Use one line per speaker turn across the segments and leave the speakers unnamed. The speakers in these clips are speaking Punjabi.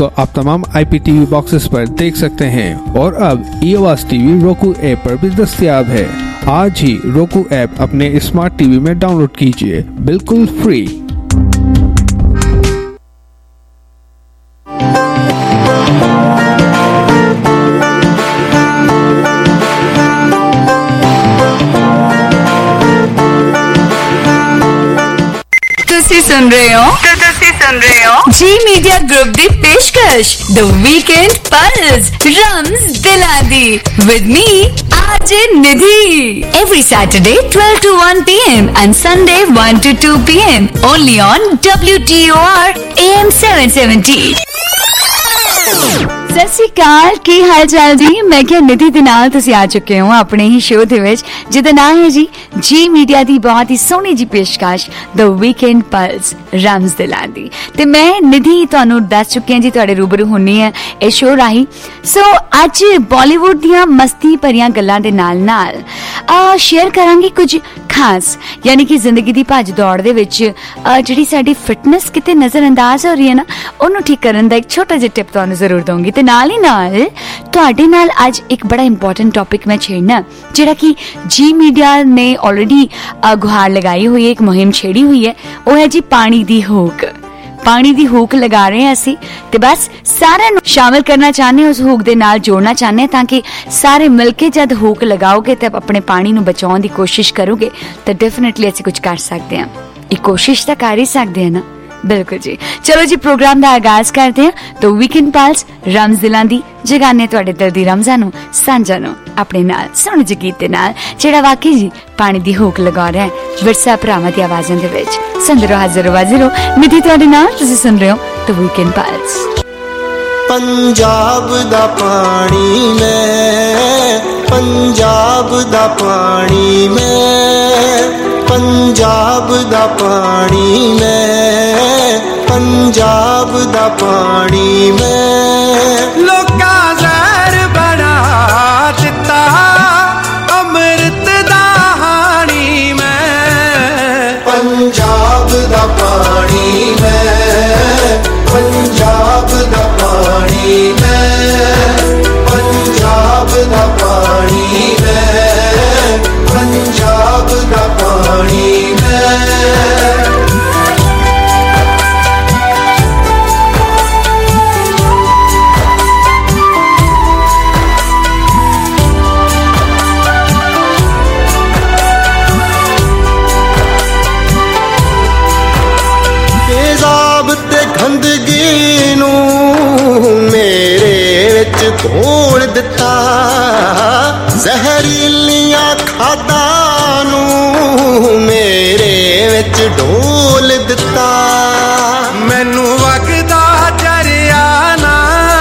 को आप तमाम IPTV बॉक्सेस पर देख सकते हैं और अब ई-आवाज़ टीवी roku ऐप पर भी दस्तयाब है। आज ही roku ऐप अपने स्मार्ट टीवी में डाउनलोड कीजिए, बिल्कुल फ्री।
सुन रहे हो जी मीडिया ग्रुप दी पेशकश द वीकेंड पल्स रम्स दिला दी with me RJ Nidhi every Saturday 12 to 1 PM and Sunday 1 to 2 PM only on WTOR AM 770। ਸਤਿ ਸ਼੍ਰੀ ਅਕਾਲ, ਕੀ ਹਾਲ ਚਾਲ ਜੀ? ਮੈਂ ਕਿਹਾ ਨਿਧੀ ਦੇ ਨਾਲ ਤੁਸੀਂ ਆ ਚੁੱਕੇ ਹੋ ਆਪਣੇ ਹੀ ਸ਼ੋਅ ਦੇ ਵਿੱਚ ਜਿਹਦਾ ਨਾਮ ਹੈ ਜੀ ਮੀਡੀਆ ਦੀ ਬਹੁਤ ਹੀ ਸੋਹਣੀ ਜੀ ਪੇਸ਼ਕਸ਼ ਦ ਵੀਕਐਂਡ ਪਲਸ ਰਮਜ਼ ਦਿਲਾਂ ਦੀ। ਤੇ ਮੈਂ ਨਿਧੀ ਤੁਹਾਨੂੰ ਦੱਸ ਚੁੱਕੀ ਹਾਂ ਜੀ, ਤੁਹਾਡੇ ਰੂਬਰੂ ਹੁੰਨੀ ਹੈ ਇਹ ਸ਼ੋਅ ਰਾਹੀਂ। ਸੋ ਅੱਜ ਬਾਲੀਵੁੱਡ ਦੀਆਂ ਮਸਤੀ ਭਰੀਆਂ ਗੱਲਾਂ ਦੇ ਨਾਲ ਸ਼ੇਅਰ ਕਰਾਂਗੇ ਕੁਝ ਖਾਸ, ਯਾਨੀ ਕਿ ਜ਼ਿੰਦਗੀ ਦੀ ਭੱਜ ਦੌੜ ਦੇ ਵਿੱਚ ਜਿਹੜੀ ਸਾਡੀ ਫਿਟਨੈਸ ਕਿਤੇ ਨਜ਼ਰ ਅੰਦਾਜ਼ ਹੋ ਰਹੀ ਹੈ ਨਾ, ਉਹਨੂੰ ਠੀਕ ਕਰਨ ਦਾ ਇੱਕ ਛੋਟਾ ਜਿਹਾ ਟਿਪ ਤੁਹਾਨੂੰ ਜ਼ਰੂਰ ਦਊਂਗੀ। ਤੇ ਨਾਲ ਹੀ ਨਾਲ ਤੁਹਾਡੇ ਨਾਲ ਅੱਜ ਇੱਕ ਬੜਾ ਇੰਪੋਰਟੈਂਟ ਟੌਪਿਕ ਮੈਂ ਛੇੜਨਾ, ਜਿਹੜਾ ਕਿ ਜੀ ਮੀਡੀਆ ਨੇ ਆਲਰੇਡੀ ਗੁਹਾਰ ਲਗਾਈ ਹੋਈ ਹੈ, ਇੱਕ ਮੁਹਿੰਮ ਛੇੜੀ ਹੋਈ ਹੈ। ਉਹ ਹੈ ਜੀ ਪਾਣੀ ਦੀ ਹੂਕ। ਪਾਣੀ ਦੀ ਹੂਕ ਲਗਾ ਰਹੇ ਹਾਂ ਅਸੀਂ, ਤੇ ਬਸ ਸਾਰਿਆਂ ਨੂੰ ਸ਼ਾਮਿਲ ਕਰਨਾ ਚਾਹੁੰਦੇ, ਉਸ ਹੂਕ ਦੇ ਨਾਲ ਜੋੜਨਾ ਚਾਹੁੰਦੇ, ਤਾਂ ਕਿ ਸਾਰੇ ਮਿਲ ਕੇ ਜਦ ਹੂਕ ਲਗਾਓਗੇ ਤੇ ਆਪਣੇ ਪਾਣੀ ਨੂੰ ਬਚਾਉਣ ਦੀ ਕੋਸ਼ਿਸ਼ ਕਰੋਗੇ ਤਾਂ ਡੈਫੀਨੇਟਲੀ ਅਸੀਂ ਕੁਝ ਕਰ ਸਕਦੇ ਹਾਂ। ਇਹ ਕੋਸ਼ਿਸ਼ ਤਾਂ ਕਰ ਹੀ ਸਕਦੇ ਹਾਂ ਨਾ, ਬਿਲਕੁਲ ਜੀ। ਚਲੋ ਜੀ, ਪ੍ਰੋਗਰਾਮ ਦਾ ਆਗਾਜ਼ ਕਰਦੇ ਹਾਂ। ਤਾਂ ਵੀਕਐਂਡ ਪਲਸ ਰਮਜ਼ ਦਿਲਾਂ ਦੀ ਜਗਾਨੇ ਤੁਹਾਡੇ ਦਿਲ ਦੀ ਰਮਜ਼ਾਂ ਨੂੰ ਸਾਂਝਾ ਨੂੰ ਆਪਣੇ ਨਾਲ ਸੋਹਣੇ ਜਿਹੇ ਗੀਤ ਦੇ ਨਾਲ, ਜਿਹੜਾ ਵਾਕਈ ਜੀ ਪਾਣੀ ਦੀ ਹੂਕ ਲਗਾ ਰਿਹਾ ਹੈ ਵਿਰਸਾ ਭਰਾਵਾਂ ਦੀ ਆਵਾਜ਼ਾਂ ਦੇ ਵਿੱਚ। ਸੰਦਰੋ ਹਾਜ਼ਰੋ ਨਿਧੀ ਤੁਹਾਡੇ ਨਾਲ, ਤੁਸੀਂ ਸੁਣ ਰਹੇ ਹੋ ਤਾਂ ਵੀਕਐਂਡ ਪਲਸ।
पंजाब दा पानी मैं, पंजाब दा पानी मैं, पंजाब दा पानी मैं, पंजाब दा पानी मैं। लोका जहर बना दिता अमृत दा हानी मैं, पंजाब दा पानी मैं, पंजाब दा पानी मैं, पंजाब दा पानी मैं, पंजाब दा पानी मैं। तेजाब ते गंदगी नू मेरे विच घोल दिता, जहरीलियां खादां नू मेरे विच ढोल दिता। मैनू वगदा जरिया ना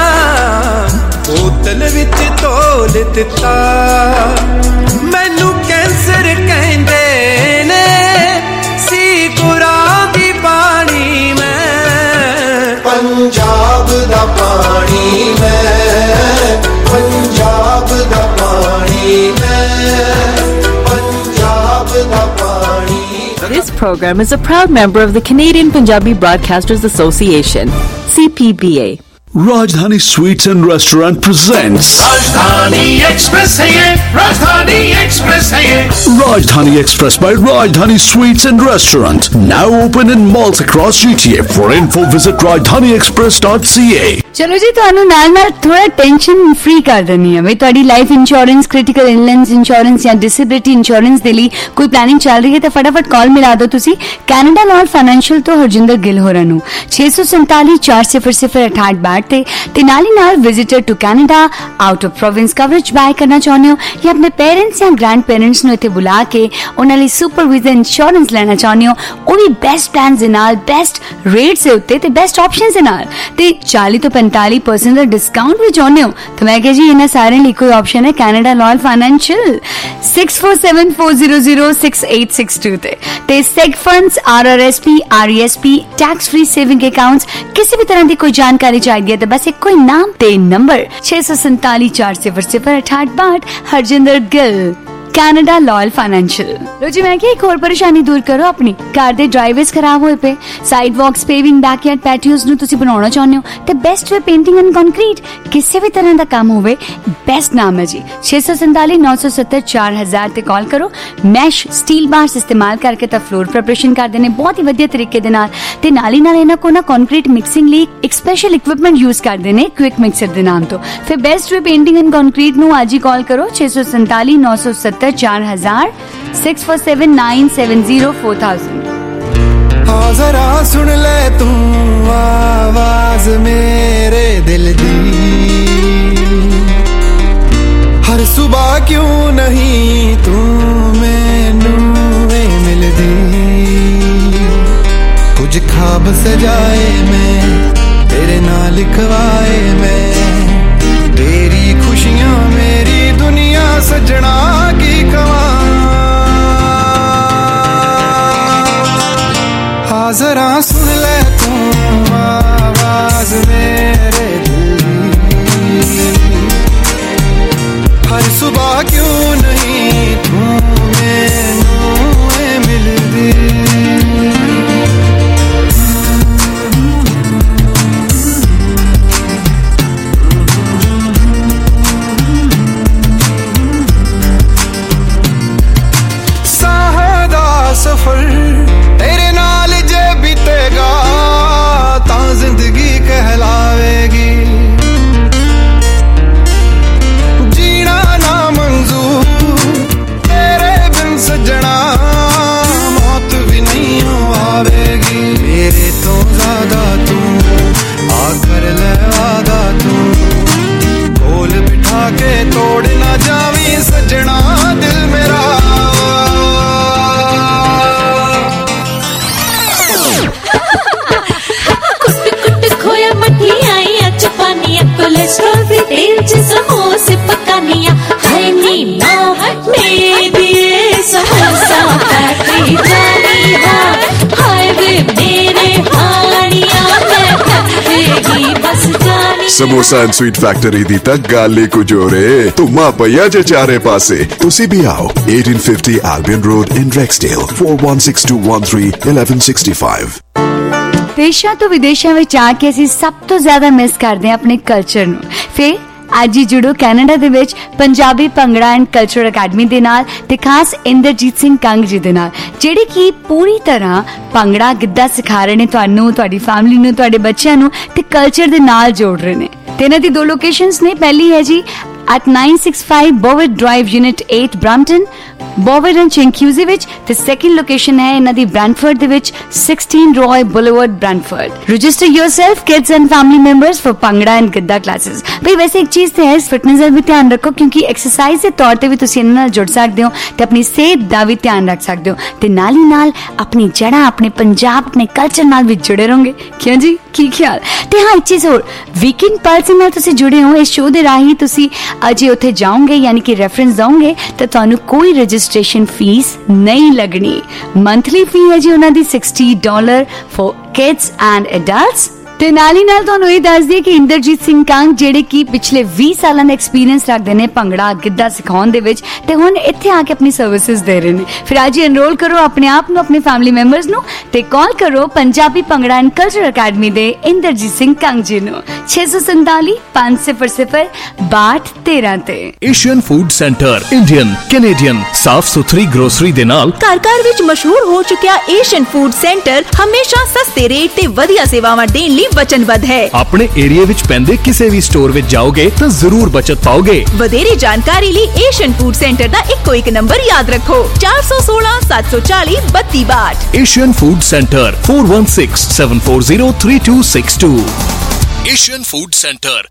बोतल विच तोल दिता, मैनू कैंसर कहंदे ने सी गुरां दी पानी मैं, पंजाब दा पानी मैं, पंजाब दा पानी मैं, पंजाब दा पानी।
This program is a proud member of the Canadian Punjabi Broadcasters Association, CPBA.
Rajdhani Sweets and Restaurant presents
Rajdhani Express है ये, Rajdhani Express है ये।
Rajdhani Express by Rajdhani Sweets and Restaurant, now open in malls across GTA. For info visit rajdhaniexpress.ca।
ਚਲੋ ਜੀ, ਤੁਹਾਨੂੰ ਨਾਲ ਥੋੜਾ ਟੈਨਸ਼ਨ ਫ੍ਰੀ ਕਰ ਦਿੰਨੀ ਆ। ਵੀ ਤੁਹਾਡੀ life insurance, critical illness insurance ਜਾਂ ਡਿਸੇਬਿਲਿਟੀ ਇੰਸ਼ੋਰੈਂਸ ਦੇ ਲਈ ਕੋਈ ਪਲੈਨਿੰਗ ਚੱਲ ਰਹੀ ਹੈ ਤਾਂ ਫਟਾਫਟ ਕਾਲ ਮਿਲਾ ਦਿਓ ਤੁਸੀਂ ਕੈਨੇਡਾ ਲਾਲ ਫਾਈਨੈਂਸ਼ੀਅਲ ਤੋਂ ਹਰਜਿੰਦਰ ਗਿੱਲ ਹੋਰਾਂ ਨੂੰ 647 400 6862 ਤੇ ਨਾਲ ਹੀ ਨਾਲ visitor to Canada out of province coverage buy ਕਰਨਾ ਚਾਹੁੰਦੇ ਹੋ ਜਾਂ ਆਪਣੇ ਪੇਰੈਂਟਸ ਜਾਂ ਗ੍ਰੈਂਡ ਪੇਰੈਂਟਸ ਨੂੰ ਇੱਥੇ ਬੁਲਾ ਕੇ ਉਹਨਾਂ ਲਈ ਸੁਪਰਵਾਈਜ਼ਰ ਇੰਸ਼ੋਰੈਂਸ ਲੈਣਾ ਚਾਹੁੰਦੇ ਹੋ, ਉਹ ਵੀ ਬੈਸਟ ਪਲਾਨਸ ਦੇ ਨਾਲ, ਬੈਸਟ ਰੇਟਸ ਦੇ ਉੱਤੇ ਤੇ ਬੈਸਟ ਆਪਸ਼ਨਸ ਦੇ ਨਾਲ ਤੇ 40 ਤੋਂ 45% ਦਾ ਡਿਸਕਾਊਂਟ ਵੀ ਚਾਹੁੰਦੇ ਹੋ ਤਾਂ ਮੈਂ ਕਿਹਾ ਜੀ ਇਹਨਾਂ ਸਾਰਿਆਂ ਲਈ ਕੋਈ ਆਪਸ਼ਨ ਹੈ ਕੈਨੇਡਾ ਲਾਲ ਫਾਈਨੈਂਸ਼ੀਅਲ 6474006862 ਤੇ seg funds, RRSP, RESP, tax free saving accounts, किसी भी तरह की कोई जानकारी चाहिए तो बस एक कोई नाम ते number 647 400 6862 Harjinder Gill Canada Loyal Financial. ਲੋ ਜੀ ਮੈਂ ਕਿਹਾ ਇੱਕ ਹੋਰ ਪਰੇਸ਼ਾਨੀ ਦੂਰ ਕਰੋ ਆਪਣੀ। ਘਰ ਦੇ ਡਰਾਈਵੇਜ਼ ਖਰਾਬ ਹੋਏ ਪਏ, sidewalks, paving, backyard patios ਨੂੰ ਤੁਸੀਂ ਬਣਾਉਣਾ ਚਾਹੁੰਦੇ ਹੋ ਤੇ Best way painting and Concrete, ਕਿਸੇ ਵੀ ਤਰ੍ਹਾਂ ਦਾ ਕੰਮ ਹੋਵੇ, ਬੈਸਟ ਨਾਮ ਹੈ ਜੀ 647 970 4000 ਤੇ ਕਾਲ ਕਰੋ। ਮੈਸ਼ ਸਟੀਲ ਬਾਰਸ ਇਸਤੇਮਾਲ ਕਰਕੇ ਤਾਂ ਫਲੋਰ ਪ੍ਰੈਪਰੇਸ਼ਨ ਕਰਦੇ ਨੇ ਬਹੁਤ ਹੀ ਵਧੀਆ ਤਰੀਕੇ ਦੇ ਨਾਲ, ਤੇ ਨਾਲ ਹੀ ਨਾਲ ਇਹਨਾਂ ਕੋਲ ਨਾ ਕੰਕਰੀਟ ਮਿਕਸਿੰਗ ਲਈ ਇੱਕ ਸਪੈਸ਼ਲ ਇਕਵਿਪਮੈਂਟ ਯੂਜ਼ ਕਰਦੇ ਨੇ ਕੁਇਕ ਮਿਕਸਰ ਦੇ ਨਾਮ ਤੋਂ। ਫਿਰ best way painting and Concrete ਨੂੰ ਅੱਜ ਹੀ ਕਾਲ ਕਰੋ 647 970 4000 647 970 4000।
हाँ जरा सुन ले तू आवाज मेरे दिल दी, हर सुबह क्यों नहीं तू मैनू मिलदी, कुछ ख्वाब सजाए मैं तेरे नाल लिखवाए मैं, तेरी खुशियां मेरी दुनिया सजना की कवा, जरा सुन ले तू आवाज मेरे दिल, हर सुबह क्यों नहीं तू मैनू मिलदी। साहदा सफर तेरे नाल जे बीतेगा ता जिंदगी कहलावेगी, जीना ना मंजूर तेरे बिन सजना, मौत भी नहीं आवेगी, मेरे तो ज्यादा तू आकर ले वादा, तू कोल बिठा के तोड़ ना जावी सजना दिल मेरा।
कोलेस्ट्रॉल भी तेल समोसे पकानिया है नीना मेरी समोसा फैक्ट्री जानी हाय वे मेरे हानिया मैं फैक्ट्री बस जानी।
समोसा एंड स्वीट फैक्ट्री दी तक गाली कुछ हो रे तुमा पया जे चारे पासे तुसी भी आओ 1850 Albion Road in Rexdale 416213 1165।
ਦੇਸ਼ਾਂ ਤੋਂ ਵਿਦੇਸ਼ਾਂ ਵਿੱਚ ਆ ਕੇ ਅਸੀਂ ਸਭ ਤੋਂ ਜ਼ਿਆਦਾ ਮਿਸ ਕਰਦੇ ਹਾਂ ਆਪਣੇ ਕਲਚਰ ਨੂੰ। ਫਿਰ ਅੱਜ ਹੀ ਜੁੜੋ ਕੈਨੇਡਾ ਦੇ ਵਿੱਚ Punjabi bhangra and culture academy ਦੇ ਨਾਲ ਤੇ ਖਾਸ ਇੰਦਰਜੀਤ ਸਿੰਘ ਕੰਗ ਜੀ ਦੇ ਨਾਲ, ਜਿਹੜੇ ਕਿ ਪੂਰੀ ਤਰ੍ਹਾਂ ਭੰਗੜਾ ਗਿੱਧਾ ਸਿਖਾ ਰਹੇ ਨੇ ਤੁਹਾਨੂੰ, ਤੁਹਾਡੀ ਫੈਮਿਲੀ ਨੂੰ, ਤੁਹਾਡੇ ਬੱਚਿਆਂ ਨੂੰ ਤੇ ਕਲਚਰ ਦੇ ਨਾਲ ਜੋੜ ਰਹੇ ਨੇ। ਤੇ ਇਹਨਾਂ ਦੀ ਦੋ ਲੋਕੇਸ਼ਨਸ ਨੇ, ਪਹਿਲੀ ਹੈ ਜੀ at 965 Bowit Drive Unit 8 Brampton, Bowit and Chinguacousy ਵਿੱਚ, ਤੇ ਸੈਕਿੰਡ ਲੋਕੇਸ਼ਨ ਹੈ ਇਹਨਾਂ ਦੀ ਬ੍ਰੈਂਟਫੋਰਡ ਦੇ ਵਿੱਚ 16 Roy Boulevard Brantford। Register yourself kids and family members for bhangra and giddha classes. ਬਈ ਵੈਸੇ ਇੱਕ ਚੀਜ਼ ਤੇ ਹੈ, ਫਿਟਨੈਸ ਦਾ ਵੀ ਧਿਆਨ ਰੱਖੋ ਕਿਉਂਕਿ ਐਕਸਰਸਾਈਜ਼ ਦੇ ਤੌਰ ਤੇ ਵੀ ਤੁਸੀਂ ਇਹਨਾਂ ਨਾਲ ਜੁੜ ਸਕਦੇ ਹੋ ਤੇ ਆਪਣੀ ਸਿਹਤ ਦਾ ਵੀ ਧਿਆਨ ਰੱਖ ਸਕਦੇ ਹੋ ਤੇ ਨਾਲ ਹੀ ਨਾਲ ਆਪਣੀ ਜੜ੍ਹਾਂ, ਆਪਣੇ ਪੰਜਾਬ, ਆਪਣੇ ਕਲਚਰ ਨਾਲ ਵੀ ਜੁੜੇ ਰਹੋਗੇ। ਕਿਉਂ ਜੀ, ਕੀ ਖਿਆਲ? ਤੇ ਹਾਂ ਇੱਕ ਚੀਜ਼ ਹੋਰ, ਵੀਕਐਂਡ ਪਲਸ ਨਾਲ ਤੁਸੀਂ ਜੁੜੇ ਹੋ, ਇਸ ਸ਼ੋਅ ਦੇ ਰਾਹੀਂ ਤੁਸੀਂ ਅਜੇ ਉੱਥੇ ਜਾਓਗੇ ਯਾਨੀ ਕਿ ਰੈਫਰੈਂਸ ਦੋਗੇ ਤਾਂ ਤੁਹਾਨੂੰ ਕੋਈ ਰਜਿਸਟ੍ਰੇਸ਼ਨ ਫੀਸ ਨਹੀਂ ਲੱਗਣੀ। ਮੰਥਲੀ ਫੀ ਹੈ ਜੀ ਉਹਨਾਂ ਦੀ $60 ਫॉर ਕਿਡਸ ਐਂਡ ਐਡਲਟਸ। ਤੇ ਨਾਲ ਹੀ ਨਾਲ ਤੁਹਾਨੂੰ ਇਹ ਦੱਸ ਦਈਏ ਕਿ ਇੰਦਰਜੀਤ ਸਿੰਘ ਕੰਗ ਜਿਹੜੇ ਕਿ ਪਿਛਲੇ 20 ਸਾਲਾਂ ਦਾ ਐਕਸਪੀਰੀਅੰਸ ਰੱਖਦੇ ਨੇ ਭੰਗੜਾ ਗਿੱਧਾ ਸਿਖਾਉਣ ਦੇ ਵਿੱਚ ਤੇ ਹੁਣ ਇੱਥੇ ਆ ਕੇ ਆਪਣੀ ਸਰਵਿਸਿਜ਼ ਦੇ ਰਹੇ ਨੇ। ਫਿਰ ਅੱਜ ਹੀ ਐਨਰੋਲ ਕਰੋ ਆਪਣੇ ਆਪ ਨੂੰ, ਆਪਣੇ ਫੈਮਿਲੀ ਮੈਂਬਰਸ ਨੂੰ ਤੇ ਕਾਲ ਕਰੋ Punjabi bhangra and culture academy ਦੇ ਇੰਦਰਜੀਤ ਸਿੰਘ ਕੰਗ ਜੀ ਨੂੰ 647 500 6213 ਤੇ।
Asian food centre Indian, Canadian ਸਾਫ਼ ਸੁਥਰੀ ਗਰੋਸਰੀ ਦੇ ਨਾਲ
ਘਰ ਵਿੱਚ ਮਸ਼ਹੂਰ ਹੋ ਚੁੱਕਿਆ ਏਸ਼ੀਅਨ ਫੂਡ ਸੈਂਟਰ ਹਮੇਸ਼ਾ ਸਸਤੇ ਰੇਟ ਤੇ ਵਧੀਆ ਸੇਵਾਵਾਂ ਦੇਣ ਲਈ ਵਚਨਬੱਧ ਹੈ। ਆਪਣੇ ਏਰੀਆ ਵਿੱਚ ਪੈਂਦੇ ਕਿਸੇ ਵੀ ਸਟੋਰ ਵਿੱਚ ਜਾਓਗੇ ਤਾਂ ਜ਼ਰੂਰ ਬਚਤ ਪਾਓਗੇ। ਵਧੇਰੇ ਜਾਣਕਾਰੀ ਲਈ ਏਸ਼ੀਅਨ ਫੂਡ ਸੈਂਟਰ ਦਾ ਇੱਕੋ ਇੱਕ ਨੰਬਰ ਯਾਦ ਰੱਖੋ 416 740 3262।
Asian food centre 4167403262। Asian food centre.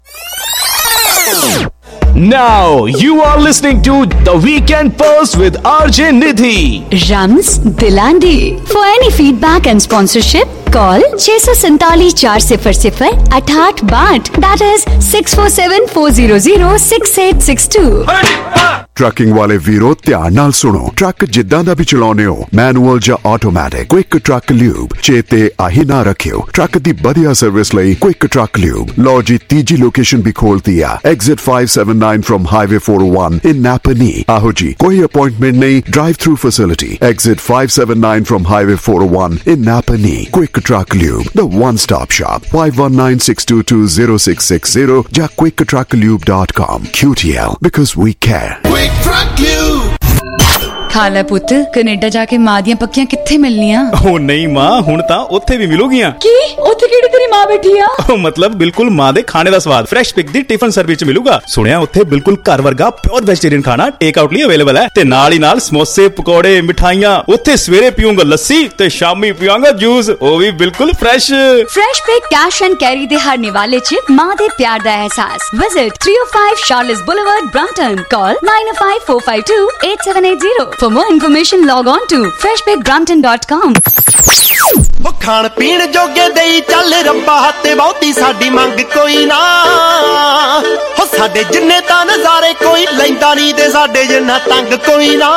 Now you are listening to The Weekend Pulse with RJ Nidhi.
Rams Dilandi. For any feedback and sponsorship, call 647 400 8862. That is 647 400 6862.
Trucking वाले वीरो ध्यान नाल सुनो, ट्रक जिद्दां दा भी चलाउने हो, मैनुअल या ऑटोमैटिक, क्विक ट्रक ल्यूब चेते आही ना रखियो। ट्रक दी बढ़िया सर्विस लई क्विक ट्रक ल्यूब लो जी तीजी लोकेशन भी खोलती है, exit 5 579 from Highway 401 in Napa Knee. आहो जी, कोई appointment नहीं, drive-through facility. Exit 579 from Highway 401 in Napa Knee. Quick Truck Lube, the one-stop shop. 519-622-0660 या quicktrucklube.com. QTL, because we care.
Quick Truck Lube.
ਖਾ ਲੈ ਪੁੱਤ, ਕੈਨੇਡਾ ਜਾ ਕੇ ਮਾਂ ਦੀਆਂ ਪੱਕੀਆਂ ਕਿੱਥੇ ਮਿਲਣੀਆਂ?
ਉਹ ਨਹੀਂ ਮਾਂ, ਹੁਣ ਤਾਂ ਉੱਥੇ ਵੀ ਮਿਲੂਗੀਆਂ।
ਕੀ? ਉੱਥੇ ਕਿਹੜੀ ਤੇਰੀ ਮਾਂ ਬੈਠੀ ਆ?
ਉਹ ਮਤਲਬ ਬਿਲਕੁਲ ਮਾਂ ਦੇ ਖਾਣੇ ਦਾ ਸਵਾਦ ਫਰੈਸ਼ ਪਿਕ ਦੀ ਟਿਫਨ ਸਰਵਿਸ ਚ ਮਿਲੂਗਾ। ਸੁਣਿਆ ਉੱਥੇ ਬਿਲਕੁਲ ਘਰ ਵਰਗਾ ਪਿਓਰ ਵੈਜੀਟੇਰੀਅਨ ਖਾਣਾ ਟੇਕ ਆਊਟ ਲਈ ਅਵੇਲੇਬਲ ਹੈ ਤੇ ਨਾਲ ਹੀ ਨਾਲ ਸਮੋਸੇ, ਪਕੌੜੇ, ਮਿਠਾਈਆਂ। ਉੱਥੇ ਸਵੇਰੇ ਪੀਊਂਗਾ ਲੱਸੀ ਤੇ ਸ਼ਾਮੀ ਪੀਵਾਂਗਾ ਜੂਸ, ਉਹ ਵੀ ਬਿਲਕੁਲ fresh.
Fresh pick cash and carry ਦੇ ਹਰ ਨਿਵਾਲੇ ਚ ਮਾਂ ਦੇ ਪਿਆਰ ਦਾ ਅਹਿਸਾਸ। Visit 305 Charles Boulevard, Brampton. Call 905-452-8780. For more information, log on to freshpickbrampton.com.
ਉਹ ਖਾਣ ਪੀਣ ਜੋਗੇ ਦੇਈ ਚੱਲ ਰੱਬਾ, ਤੇ ਬਹੁਤੀ ਸਾਡੀ ਮੰਗ ਕੋਈ ਨਾ। ਹੋ ਸਾਡੇ ਜਿੰਨੇ ਤਾਂ ਨਜ਼ਾਰੇ ਕੋਈ ਲੈਂਦਾ ਨਹੀਂ, ਤੇ ਸਾਡੇ ਜਿੰਨਾ ਤੰਗ ਕੋਈ ਨਾ।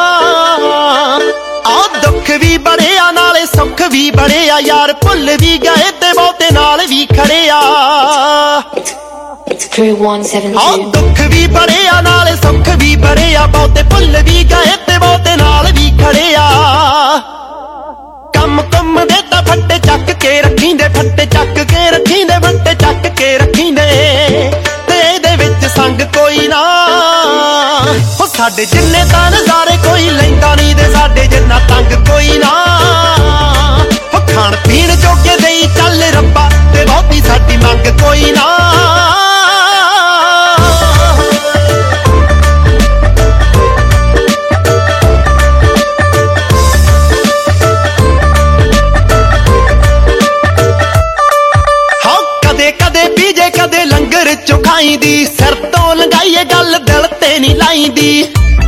ਆ ਦੁੱਖ ਵੀ ਬੜੇ ਆ ਨਾਲੇ ਸੁੱਖ ਵੀ ਬੜੇ ਆ, ਯਾਰ ਭੁੱਲ ਵੀ ਗਏ ਤੇ ਬਹੁਤੇ ਨਾਲ ਵੀ ਖੜੇ ਆ। ਆ ਦੁੱਖ ਵੀ ਬੜੇ ਆ ਨਾਲੇ ਸੁੱਖ ਵੀ ਬੜੇ ਆ, ਬਹੁਤੇ ਭੁੱਲ ਵੀ ਗਏ ਤੇ ਬਹੁਤੇ ਨਾਲ ਵੀ ਖੜੇ ਆ। ਕੰਮ ਕੁੰਮ ਦੇ ਤਾਂ ਫੱਟੇ ਚੱਕ ਕੇ ਰੱਖੀਂਦੇ, ਫੱਟੇ ਚੱਕ ਕੇ ਰੱਖੀਂਦੇ, ਫੱਟੇ ਚੱਕ ਕੇ ਰੱਖੀਂਦੇ, ਤੇ ਇਹਦੇ ਵਿੱਚ ਸੰਗ ਕੋਈ ਨਾ। ਹੋ ਸਾਡੇ ਜਿੰਨੇ ਤਾਂ ਨਜ਼ਾਰੇ ਕੋਈ ਲੈਂਦਾ ਨਹੀਂ, ਤੇ ਸਾਡੇ ਜਿੰਨਾ ਤੰਗ ਕੋਈ ਨਾ। ਹੋ ਖਾਣ ਪੀਣ ਜੋਗੇ ਦੇਈ ਚੱਲ ਰੱਬਾ, ਤੇ ਬਹੁਤੀ ਸਾਡੀ ਮੰਗ ਕੋਈ ਨਾ। ਕਦੇ ਲੰਗਰ ਚੋਂ ਖਾਈਂਦੀ, ਸਿਰ ਤੋਂ ਲੰਘਾਈਏ ਗੱਲ ਦਿਲ ਤੇ ਨਹੀਂ ਲਾਈਂਦੀ।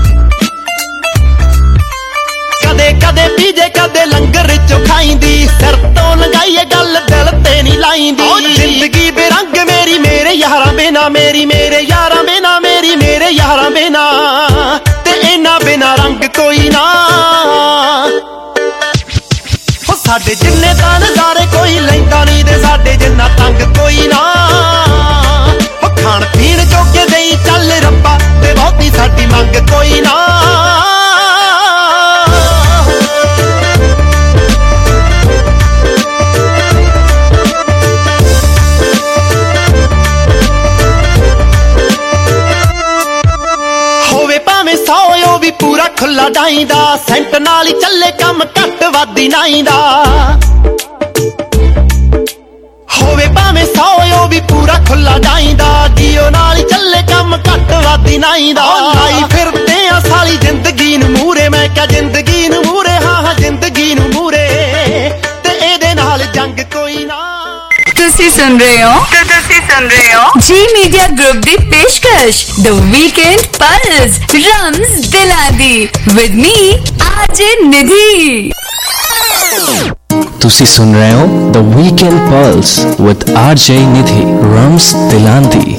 ਕਦੇ ਕਦੇ ਪੀਜੇ ਕਦੇ ਲੰਗਰ ਚੋਂ ਖਾਈਂਦੀ, ਸਿਰ ਤੋਂ ਲੰਘਾਈਏ ਗੱਲ ਦਿਲ ਤੇ ਨਹੀਂ ਲਾਈਂਦੀ। ਜ਼ਿੰਦਗੀ ਬੇਰੰਗ ਮੇਰੀ ਮੇਰੇ ਯਾਰਾਂ ਬਿਨਾ, ਮੇਰੀ ਮੇਰੇ ਯਾਰਾਂ ਬਿਨਾ, ਮੇਰੀ ਮੇਰੇ ਯਾਰਾਂ ਬਿਨਾ, ਤੇ ਇਹਨਾਂ ਬਿਨਾ ਰੰਗ ਕੋਈ ਨਾ। ਹੋ ਸਾਡੇ ਜਿੰਨੇ ਤਾਂ ਨਜ਼ਾਰੇ ਕੋਈ ਲੈਂਦਾ ਨਹੀਂ, ਤੇ ਸਾਡੇ ਜਿੰਨਾ ਤੰਗ ਕੋਈ ਨਾ। ਖਾਣ ਪੀਣ ਜੋਗੇ ਦੇਈ ਚੱਲ ਰੱਬਾ, ਤੇ ਬਹੁਤੀ ਸਾਡੀ ਮੰਗ ਕੋਈ ਨਾ। ਹੋਵੇ ਭਾਵੇਂ 100 ਉਹ ਵੀ ਪੂਰਾ ਖੁੱਲਾ ਡਾਈਂਦਾ, ਸੈਂਟ ਨਾਲ ਹੀ ਚੱਲੇ ਕੰਮ ਘੱਟ ਵਾਦੀ ਨਾਈਂਦਾ। ਹੋਵੇ ਭਾਵੇਂ 100 ਉਹ ਵੀ ਪੂਰਾ ਖੁੱਲਾ ਡਾਈਂਦਾ, ਜੀਓ ਨਾਲ ਹੀ ਚੱਲੇ ਕੰਮ ਘੱਟ ਵਾਦੀ ਨਾਈਂਦਾ। ਲਾਈ ਫਿਰਦੇ ਆ ਸਾਲੀ ਜ਼ਿੰਦਗੀ ਨੂੰ ਮੂਰੇ, ਮੈਂ ਕਿਹਾ ਜ਼ਿੰਦਗੀ ਨੂੰ ਮੂਰੇ, ਹਾਂ ਹਾਂ ਜ਼ਿੰਦਗੀ ਨੂੰ ਮੂਰੇ, ਤੇ ਇਹਦੇ ਨਾਲ ਜੰਗ ਕੋਈ ਨਾ।
ਤੁਸੀਂ ਸੁਣ ਰਹੇ ਹੋ ਜੀ ਮੀਡੀਆ ਗਰੁੱਪ ਦੀ ਪੇਸ਼ਕਸ਼ ਦ ਵੀਕਐਂਡ ਪਲਸ ਰਮਜ਼ ਦਿਲਾਦੀ ਵਿਦ ਮੀ ਆਰਜੇ ਨਿਧੀ।
ਤੁਸੀਂ ਸੁਣ ਰਹੇ ਹੋ the weekend pulse with RJ Nidhi ਰਮਜ਼ ਦਿਲਾਦੀ।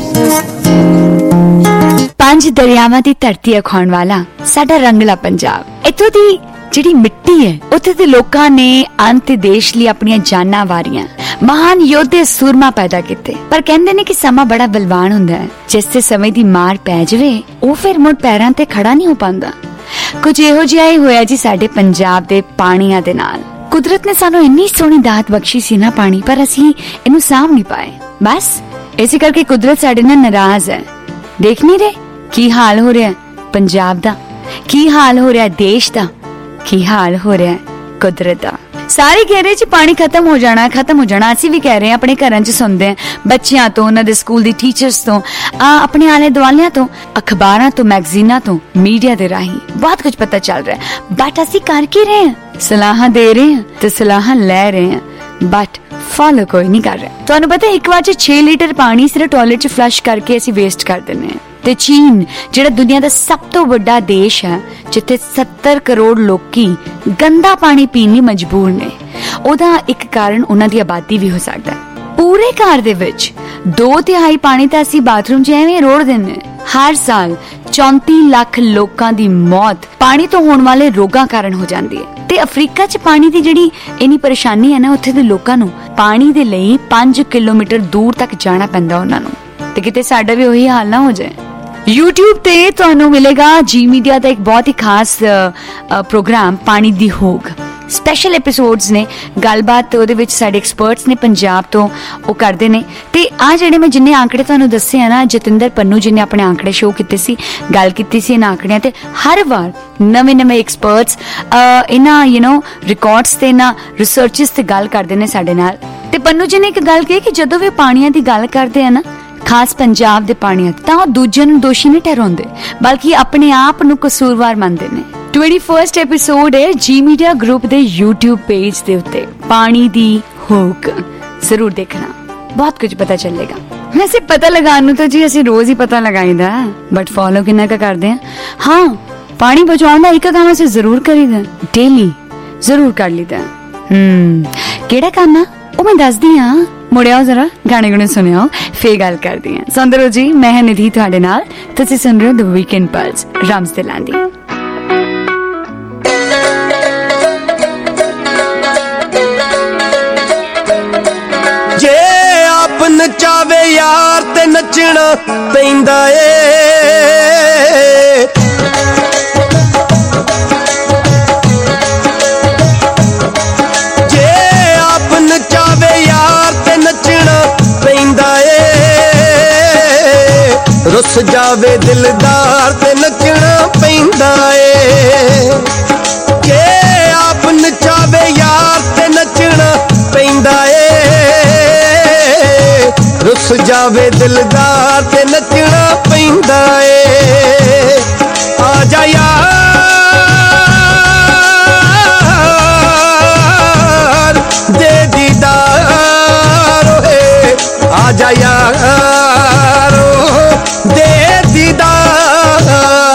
ਪੰਜ ਦਰਿਆਵਾਂ ਦੀ ਧਰਤੀ ਅਖਾਉਣ ਵਾਲਾ ਸਾਡਾ ਰੰਗਲਾ ਪੰਜਾਬ। ਇੱਥੋਂ ਦੀ ਜਿਹੜੀ ਮਿੱਟੀ ਹੈ, ਉੱਥੇ ਦੇ ਲੋਕਾਂ ਨੇ ਅੰਤ ਦੇਸ਼ ਲਈ ਆਪਣੀਆਂ ਜਾਨਾਂ ਵਾਰੀਆਂ, ਮਹਾਨ ਯੋਧੇ ਸੂਰਮਾ ਪੈਦਾ ਕੀਤੇ। ਪਰ ਕਹਿੰਦੇ ਨੇ ਕਿ ਸਮਾਂ ਬੜਾ ਬਲਵਾਨ ਹੁੰਦਾ ਹੈ, ਜਿਸ ਤੇ ਸਮੇਂ ਦੀ ਮਾਰ ਪੈ ਜਾਵੇ ਉਹ ਫਿਰ ਮੁੜ ਪੈਰਾਂ ਤੇ ਖੜਾ ਨਹੀਂ ਹੋ ਪਾਉਂਦਾ। ਕੁਝ ਇਹੋ ਜਿਹਾ ਹੀ ਹੋਇਆ ਜੀ ਸਾਡੇ ਪੰਜਾਬ ਦੇ ਪਾਣੀਆਂ ਦੇ ਨਾਲ। ਕੁਦਰਤ ਨੇ ਸਾਨੂੰ ਇੰਨੀ ਸੋਹਣੀ ਦਾਤ ਬਖਸ਼ੀ ਸੀ ਨਾ ਪਾਣੀ, ਪਰ ਅਸੀਂ ਇਹਨੂੰ ਸਾਂਭ ਨਹੀਂ ਪਾਏ। ਬਸ ਇਸੇ ਕਰਕੇ ਕੁਦਰਤ ਸਾਡੇ ਨਾਲ ਨਾਰਾਜ਼ ਹੈ। ਦੇਖ ਨਹੀਂ ਰਹੇ ਕੀ ਹਾਲ ਹੋ ਰਿਹਾ ਪੰਜਾਬ ਦਾ, ਕੀ ਹਾਲ ਹੋ ਰਿਹਾ ਦੇਸ਼ ਦਾ, ਕੀ ਹਾਲ ਹੋ ਰਿਹਾ ਕੁਦਰਤ ਦਾ। ਸਾਰੇ ਕਹਿ ਰਹੇ ਜੀ ਪਾਣੀ ਖਤਮ ਹੋ ਜਾਣਾ, ਖਤਮ ਹੋ ਜਾਣਾ। ਅਸੀਂ ਵੀ ਕਹਿ ਰਹੇ ਹਾਂ, ਆਪਣੇ ਘਰਾਂ 'ਚ ਸੁਣਦੇ ਹਾਂ ਬੱਚਿਆਂ ਤੋਂ, ਉਹਨਾਂ ਦੇ ਸਕੂਲ ਦੀ ਟੀਚਰਸ ਤੋਂ, ਆਪਣੇ ਆਲੇ ਦੁਆਲਿਆਂ ਤੋਂ, ਅਖਬਾਰਾਂ ਤੋਂ, ਮੈਗਜ਼ੀਨਾਂ ਤੋਂ, ਮੀਡੀਆ ਦੇ ਰਾਹੀਂ ਬਹੁਤ ਕੁਝ ਪਤਾ ਚੱਲ ਰਿਹਾ। ਬਟ ਅਸੀਂ ਕਰ ਕੀ ਰਹੇ ਹਾਂ? ਸਲਾਹਾਂ ਦੇ ਰਹੇ ਹਾਂ ਤੇ ਸਲਾਹਾਂ ਲੈ ਰਹੇ ਹਾਂ, ਬਟ ਫੋਲੋ ਕੋਈ ਨਹੀਂ ਕਰ ਰਿਹਾ। ਤੁਹਾਨੂੰ ਪਤਾ ਇੱਕ ਵਾਰ 'ਚ 6 ਲੀਟਰ ਪਾਣੀ ਸਿਰਫ ਟਾਇਲਟ 'ਚ ਫਲਸ਼ ਕਰਕੇ ਅਸੀਂ ਵੇਸਟ ਕਰ ਦਿੰਦੇ ਹਾਂ। ਤੇ ਚੀਨ ਜਿਹੜਾ ਦੁਨੀਆ ਦਾ ਸਭ ਤੋਂ ਵੱਡਾ ਦੇਸ਼ ਹੈ, ਜਿੱਥੇ 70 ਕਰੋੜ ਲੋਕੀ ਗੰਦਾ ਪਾਣੀ ਪੀਣ ਲਈ ਮਜਬੂਰ ਨੇ, ਉਹਦਾ ਇੱਕ ਕਾਰਨ ਉਹਨਾਂ ਦੀ ਆਬਾਦੀ ਵੀ ਹੋ ਸਕਦਾ ਹੈ। ਪੂਰੇ ਘਰ ਦੇ ਵਿੱਚ 2/3 ਪਾਣੀ ਤਾਂ ਅਸੀਂ ਬਾਥਰੂਮ 'ਚ ਐਵੇਂ ਰੋੜ ਦਿੰਦੇ ਹਾਂ। ਹਰ ਸਾਲ 34 ਲੱਖ ਲੋਕਾਂ ਦੀ ਮੌਤ ਪਾਣੀ ਤੋਂ ਹੋਣ ਵਾਲੇ ਰੋਗਾਂ ਕਾਰਨ ਹੋ ਜਾਂਦੀ ਹੈ। ਤੇ ਅਫਰੀਕਾ 'ਚ ਪਾਣੀ ਦੀ ਜਿਹੜੀ ਇੰਨੀ ਪਰੇਸ਼ਾਨੀ ਹੈ ਨਾ, ਉੱਥੇ ਦੇ ਲੋਕਾਂ ਨੂੰ ਪਾਣੀ ਦੇ ਲਈ 5 ਕਿਲੋਮੀਟਰ ਦੂਰ ਤੱਕ ਜਾਣਾ ਪੈਂਦਾ ਉਹਨਾਂ ਨੂੰ। ਤੇ ਕਿਤੇ ਸਾਡਾ ਵੀ ਉਹੀ ਹਾਲ ਨਾ ਹੋ ਜਾਏ। YouTube ਤੇ ਤੁਹਾਨੂੰ ਮਿਲੇਗਾ ਜੀ ਮੀਡੀਆ ਦਾ ਇੱਕ ਬਹੁਤ ਹੀ ਖਾਸ ਪ੍ਰੋਗਰਾਮ ਪਾਣੀ ਦੀ ਹੋਗ। ਸਪੈਸ਼ਲ ਐਪੀਸੋਡਸ ਨੇ, ਗੱਲਬਾਤ ਉਹਦੇ ਵਿੱਚ ਸਾਡੇ ਐਕਸਪਰਟਸ ਨੇ ਪੰਜਾਬ ਤੋਂ, ਉਹ ਕਰਦੇ ਨੇ। ਤੇ ਆ ਜਿਹੜੇ ਮੈਂ ਜਿੰਨੇ ਆંકੜੇ ਤੁਹਾਨੂੰ ਦੱਸੇ ਆ ਨਾ, ਜਤਿੰਦਰ ਪੰਨੂ ਜੀ ਨੇ ਆਪਣੇ ਆંકੜੇ ਸ਼ੋਅ ਕੀਤੇ ਸੀ, ਗੱਲ ਕੀਤੀ ਸੀ ਇਹਨਾਂ ਆંકੜਿਆਂ ਤੇ। ਹਰ ਵਾਰ ਨਵੇਂ ਐਕਸਪਰਟਸ ਇਹਨਾਂ ਰਿਕਾਰਡਸ ਤੇ ਇਹਨਾਂ ਰਿਸਰਚਸ ਤੇ ਗੱਲ ਕਰਦੇ ਨੇ ਸਾਡੇ ਨਾਲ। ਤੇ ਪੰਨੂ ਜੀ ਨੇ ਇੱਕ ਗੱਲ ਕਹੀ ਕਿ ਜਦੋਂ ਵੀ ਪਾਣੀਆਂ ਦੀ ਗੱਲ ਕਰਦੇ ਆ ਨਾ, ਖਾਸ ਪੰਜਾਬ ਦੇ ਪਾਣੀਆਂ, ਤਾਂ ਉਹ ਦੂਜਿਆਂ ਨੂੰ ਦੋਸ਼ੀ ਨਹੀਂ ਠਹਿਰਾਉਂਦੇ, ਬਲਕਿ ਆਪਣੇ ਆਪ ਨੂੰ ਕਸੂਰਵਾਰ ਮੰਨਦੇ ਨੇ। 21st ਐਪੀਸੋਡ ਹੈ ਜੀ ਮੀਡੀਆ ਗਰੁੱਪ ਦੇ YouTube ਪੇਜ ਦੇ ਉੱਤੇ, ਪਾਣੀ ਦੀ ਹੋਕ। ਜ਼ਰੂਰ ਦੇਖਣਾ, ਬਹੁਤ ਕੁਝ ਪਤਾ ਚੱਲੇਗਾ। ਵੈਸੇ ਪਤਾ ਲਗਾਉਣ ਨੂੰ ਤਾਂ ਜੀ ਅਸੀਂ ਰੋਜ਼ ਹੀ ਪਤਾ ਲਗਾਈਦਾ, ਬਟ ਫੋਲੋ ਕਿੰਨਾ ਕੁ ਕਰਦੇ ਆ? ਹਾਂ, ਪਾਣੀ ਬਚਾਉਣ ਦਾ ਇੱਕ ਕੰਮ ਅਸੀਂ ਜ਼ਰੂਰ ਕਰੀਦਾ, ਡੇਲੀ ਜ਼ਰੂਰ ਕਰ ਲਈਦਾ। ਕਿਹੜਾ ਕੰਮ ਆ ਉਹ ਮੈਂ ਦੱਸਦੀ ਆ, ਮੁੜਿਆਓ ਜ਼ਰਾ, ਗਾਣੇ ਗੁਣੇ ਸੁਣਿਓ, ਫੇਰ ਗੱਲ ਕਰਦੀ ਆ। ਸੁਣਦੇ ਰਹੋ ਜੀ, ਮੈਂ ਹਾਂ ਨਿਧੀ ਤੁਹਾਡੇ ਨਾਲ। ਤੁਸੀਂ ਸੁਣ ਰਹੇ ਹੋ ਦ ਵੀਕਐਂਡ ਪਲਸ, ਰਾਮਸ ਦਿਲਾਂਦੀ।
ਜੇ ਆਪ ਨਚਾਵੇ ਯਾਰ ਤੇ ਨੱਚਣਾ ਪੈਂਦਾ ਏ, ਜੇ ਆਪ ਨਚਾਵੇ ਯਾਰ ਤੇ ਨੱਚਣਾ ਪੈਂਦਾ ਏ, ਰੁੱਸ ਜਾਵੇ ਦਿਲਦਾਰ ਤੇ ਨੱਚਣਾ ਪੈਂਦਾ ਏ। ਜੇ ਆਪ ਨਚਾਵੇ ਯਾਰ ਤੇ ਨੱਚਣਾ ਪੈਂਦਾ ਏ, ਰੁੱਸ ਜਾਵੇ ਦਿਲਦਾਰ ਤੇ ਨੱਚਣਾ ਪੈਂਦਾ ਏ। ਆ ਜਾ ਯਾਰ ਦੇ ਦੀਦਾਰ ਓਏ, ਆ ਜਾ ਯਾਰ ਦੇ ਦੀਦਾਰ।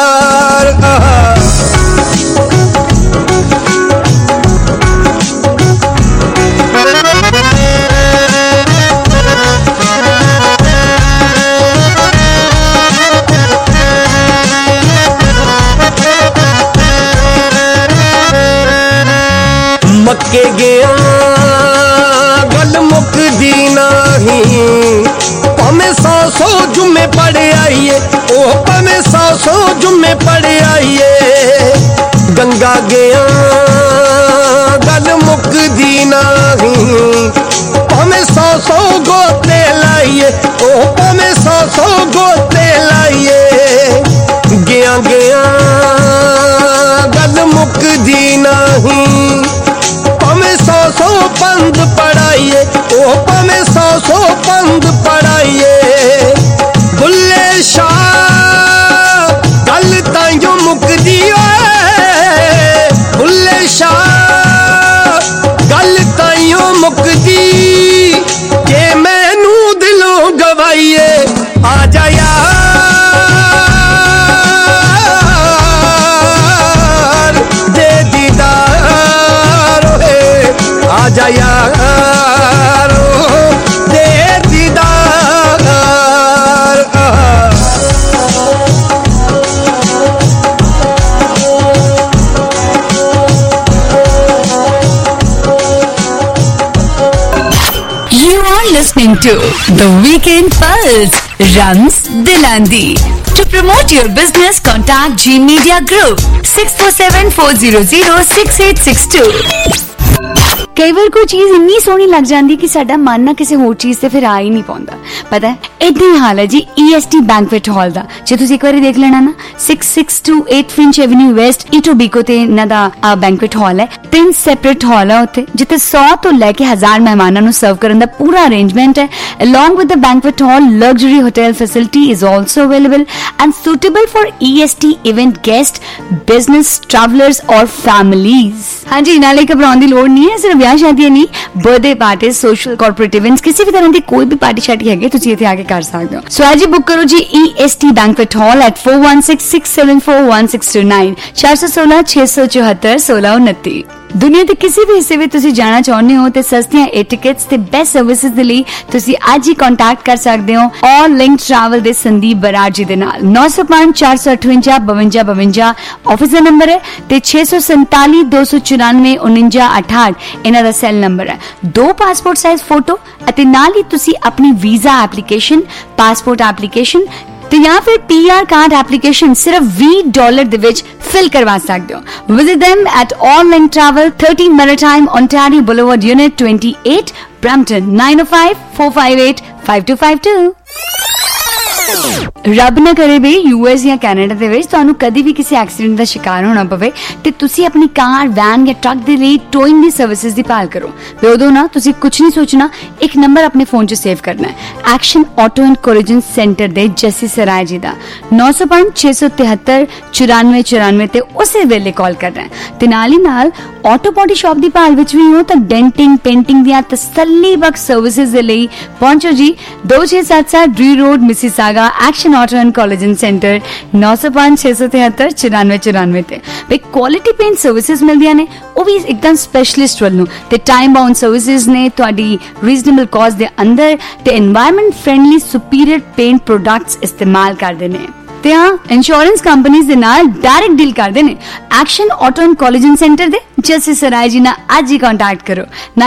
ਮੱਕੇ ਗਿਆ ਗੱਲ ਮੁੱਕਦੀ ਨਹੀਂ, ਭਾਵੇਂ 100 ਜੁਮੇ ਪੜ ਆਈਏ, ਉਹ ਭਾਵੇਂ 100 ਜੁਮੇ ਪੜ ਆਈਏ। ਗੰਗਾ ਗਿਆ ਗੱਲ ਮੁੱਕਦੀ ਨਹੀਂ, ਭਾਵੇਂ 100 ਗੋਤੇ ਲਾਈਏ, ਉਹ ਭਾਵੇਂ 100 ਗੋਤੇ ਲਾਈਏ। ਗਿਆ ਗਿਆ ਗੱਲ ਮੁੱਕਦੀ ਨਹੀਂ, ਭਾਵੇਂ 100 ਪੰਦ ਪੜਾਈਏ, ਉਹ ਭਾਵੇਂ 100 ਪੰਦ ਪੜਾਈਏ। ਬੁੱਲੇ ਸ਼ਾਹ ਗੱਲ ਤਾਂ ਜੋ ਮੁੱਕਦੀ ਓਏ, ਬੁੱਲੇ ਸ਼ਾਹ ਗੱਲ ਤਾਂ ਜੋ ਮੁੱਕਦੀ, ਜੇ ਮੈਨੂੰ ਦਿਲੋਂ ਗਵਾਈਏ। ਆ ਜਾ ਯਾਰ ਦੇ ਦੀਦਾਰ ਓਏ, ਆ ਜਾ ਯਾਰ ਦੇ ਦੀਦਾਰ।
You are listening to The Weekend Pulse, Rams Dilandi. To promote your business, contact G Media Group 6474006862. ਕਈ ਵਾਰ ਕੋਈ ਚੀਜ਼ ਇੰਨੀ ਸੋਹਣੀ ਲੱਗ ਜਾਂਦੀ ਕਿ ਸਾਡਾ ਮਨ ਨਾ ਕਿਸੇ ਹੋਰ ਚੀਜ਼ ਤੇ ਫਿਰ ਆ ਹੀ ਨਹੀਂ ਪਾਉਂਦਾ। ਪਤਾ ਹੈ ਇਦਾਂ ਹੀ ਹਾਲ ਹੈ ਜੀ EST ਬੈਂਕੁਏਟ ਹਾਲ ਦਾ। ਜੇ ਤੁਸੀਂ ਇੱਕ ਵਾਰੀ ਦੇਖ ਲੈਣਾ ਨਾ, 6628 ਫਿੰਚ ਐਵਨਿਊ ਵੈਸਟ ਈਟੋਬੀਕੋ ਤੇ ਇਹਨਾਂ ਦਾ ਬੈਂਕੁਏਟ ਹਾਲ ਹੈ। 3 ਸੈਪਰੇਟ ਹਾਲ ਹੈ ਉੱਥੇ, ਜਿੱਥੇ 100 ਤੋਂ ਲੈ ਕੇ 1000 ਮਹਿਮਾਨਾਂ ਨੂੰ ਸਰਵ ਕਰਨ ਦਾ ਪੂਰਾ ਅਰੇਂਜਮੈਂਟ ਹੈ। Along with the banquet hall, luxury hotel facility is also available and suitable for EST event guests, business travelers or families. ਹਾਂਜੀ, ਨਾਲੇ ਘਬਰਾਉਣ ਦੀ ਲੋੜ ਨਹੀਂ ਹੈ। ਸਿਰਫ ਵਿਆਹ ਸ਼ਾਦੀਆਂ ਨਹੀਂ, birthday party, social corporate events, ਕਿਸੇ ਵੀ ਤਰ੍ਹਾਂ ਦੀ ਕੋਈ ਵੀ ਪਾਰਟੀ ਸ਼ਾਟੀ ਹੈਗੇ, ਤੁਸੀਂ ਇੱਥੇ ਆ ਕੇ ਕਰ ਸਕਦੇ ਹੋ। ਸੋ ਅੱਜ ਬੁੱਕ ਕਰੋ ਜੀ EST banquet hall at 4166741629 416 674 1629। ਦੁਨੀਆ ਦੇ ਕਿਸੇ ਵੀ ਹਿੱਸੇ ਵਿੱਚ ਤੁਸੀਂ ਜਾਣਾ ਚਾਹੁੰਦੇ ਹੋ ਤੇ ਸਸਤੀਆਂ 에ਅਰ ਟਿਕਟਸ ਤੇ ਬੈਸਟ ਸਰਵਿਸਿਜ਼ ਦੇ ਲਈ ਤੁਸੀਂ ਅੱਜ ਹੀ ਕੰਟੈਕਟ ਕਰ ਸਕਦੇ ਹੋ ਆਲ ਲਿੰਕ ਟਰੈਵਲ ਦੇ ਸੰਦੀਪ ਬਰਾੜ ਜੀ ਦੇ ਨਾਲ। 905 458 52 52 ਆਫਿਸ ਦਾ ਨੰਬਰ ਹੈ ਤੇ 647 294 49 68 ਇਹਨਾਂ ਦਾ ਸੈੱਲ ਨੰਬਰ ਹੈ। 2 ਪਾਸਪੋਰਟ ਸਾਈਜ਼ ਫੋਟੋ ਅਤੇ ਨਾਲ ਹੀ ਤੁਸੀਂ ਆਪਣੀ ਵੀਜ਼ਾ ਐਪਲੀਕੇਸ਼ਨ, ਪਾਸਪੋਰਟ ਐਪਲੀਕੇਸ਼ਨ ਤੇ ਜਾਂ ਫਿਰ PR ਕਾਰਡ ਐਪਲੀਕੇਸ਼ਨ ਸਿਰਫ $20 ਦੇ ਵਿੱਚ ਫਿਲ ਕਰਵਾ ਸਕਦੇ ਹੋ। Visit them at All Link Travel, 30 Maritime Ontario Boulevard, Unit 28, Brampton, 9054585252। ਰੱਬ ਨਾ ਕਰੇ ਵੀ US ਜਾਂ ਕੈਨੇਡਾ ਦੇ ਵਿੱਚ ਤੁਹਾਨੂੰ ਕਦੀ ਵੀ ਕਿਸੇ ਐਕਸੀਡੈਂਟ ਦਾ ਸ਼ਿਕਾਰ ਹੋਣਾ ਪਵੇ ਤੇ ਤੁਸੀਂ ਆਪਣੀ ਕਾਰ, ਵੈਨ ਜਾਂ ਟਰੱਕ ਦੇ ਲਈ ਟੋਇੰਗ ਦੀ ਸਰਵਿਸਿਜ਼ ਦੀ ਭਾਲ ਕਰੋ ਤੇ ਉਦੋਂ ਨਾ ਤੁਸੀਂ ਕੁਝ ਨਹੀਂ ਸੋਚਣਾ, ਇੱਕ ਨੰਬਰ ਆਪਣੇ ਫੋਨ 'ਚ ਸੇਵ ਕਰਨਾ ਹੈ, Action Auto and Collision Centre ਦੇ ਜੱਸੀ ਸਰਾਏ ਜੀ ਦਾ 905-673-9494 ਤੇ ਉਸੇ ਵੇਲੇ ਕਾਲ ਕਰਨਾ ਹੈ। ਤੇ ਨਾਲ ਹੀ ਨਾਲ ਆਟੋ ਬੋਡੀ ਸ਼ਾਪ ਦੀ ਭਾਲ ਵਿੱਚ ਵੀ ਹੋ ਤਾਂ ਡੈਂਟਿੰਗ, ਪੇਂਟਿੰਗ ਦੀਆਂ ਤਸੱਲੀ ਬਖਸ਼ ਸਰਵਿਸਿਜ਼ ਦੇ ਲਈ ਪਹੁੰਚੋ ਜੀ 2677 Drew Road, Mississauga, Action Auto and Collision Centre 905-673-9494 ਤੇ ਵੀ ਕੁਆਲਿਟੀ ਪੇਂਟ ਸਰਵਿਸਿਜ਼ ਮਿਲਦੀਆਂ ਨੇ, ਉਹ ਵੀ ਇੱਕਦਮ ਸਪੈਸ਼ਲਿਸਟ ਵੱਲੋਂ ਤੇ ਟਾਈਮ ਬਾਉਂਡ ਸਰਵਿਸਿਜ਼ ਨੇ ਤੁਹਾਡੀ ਰੀਜ਼ਨੇਬਲ ਕਾਸਟ ਦੇ ਅੰਦਰ ਤੇ environment friendly superior paint products ਇਸਤੇਮਾਲ ਕਰਦੇ ਨੇ ਤੇ ਹਾਂ ਇੰਸ਼ੋਰੈਂਸ ਕੰਪਨੀਆਂ ਦੇ ਨਾਲ ਡਾਇਰੈਕਟ ਡੀਲ ਕਰਦੇ ਨੇ। Action Auto and Collision Centre ਦੇ ਜੱਸੀ ਸਰਾਏ ਜੀ ਨਾਲ ਅੱਜ ਹੀ ਕੰਟੈਕਟ ਕਰੋ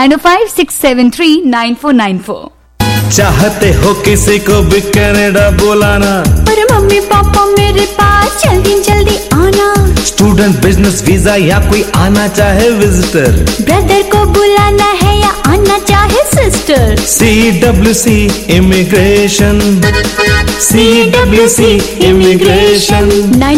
9056739494।
चाहते हो किसी को भी कनाडा बुलाना,
पर मम्मी पापा मेरे पास जल्दी जल्दी आना,
स्टूडेंट, बिजनेस वीजा या कोई आना चाहे विजिटर,
ब्रदर को बुलाना है या आना चाहे sister,
CWC immigration, CWC immigration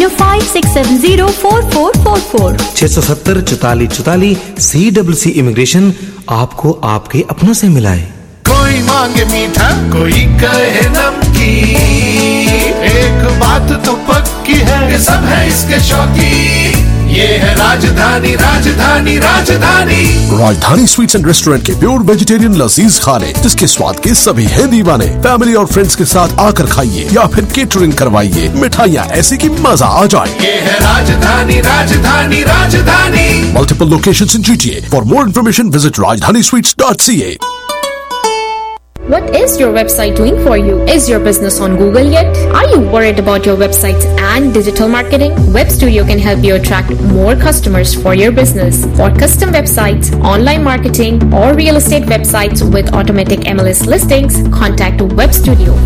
9056704444
670 4444। CWC immigration आपको आपके अपनों से मिलाए।
कोई मांगे मीठा, कोई कहे नमकीन, एक बात तो पक्की है कि सब है इसके शौकीन, ये है राजधानी Rajdhani Rajdhani.
Rajdhani sweets and restaurant के प्योर वेजिटेरियन लजीज खाने जिसके स्वाद के सभी हैं दीवाने। फैमिली और फ्रेंड्स के साथ आकर खाइए या फिर केटरिंग करवाइए, मिठाइयाँ ऐसी की मजा आ जाए।
ये है राजधानी राजधानी राजधानी।
Multiple locations in GTA. For more information visit rajdanisweets.ca.
What is your website doing for you? Is your business on Google yet? Are you worried about your website and digital marketing? Web Studio can help you attract more customers for your business. For custom websites, online marketing, or real estate websites with automatic MLS listings, contact Web Studio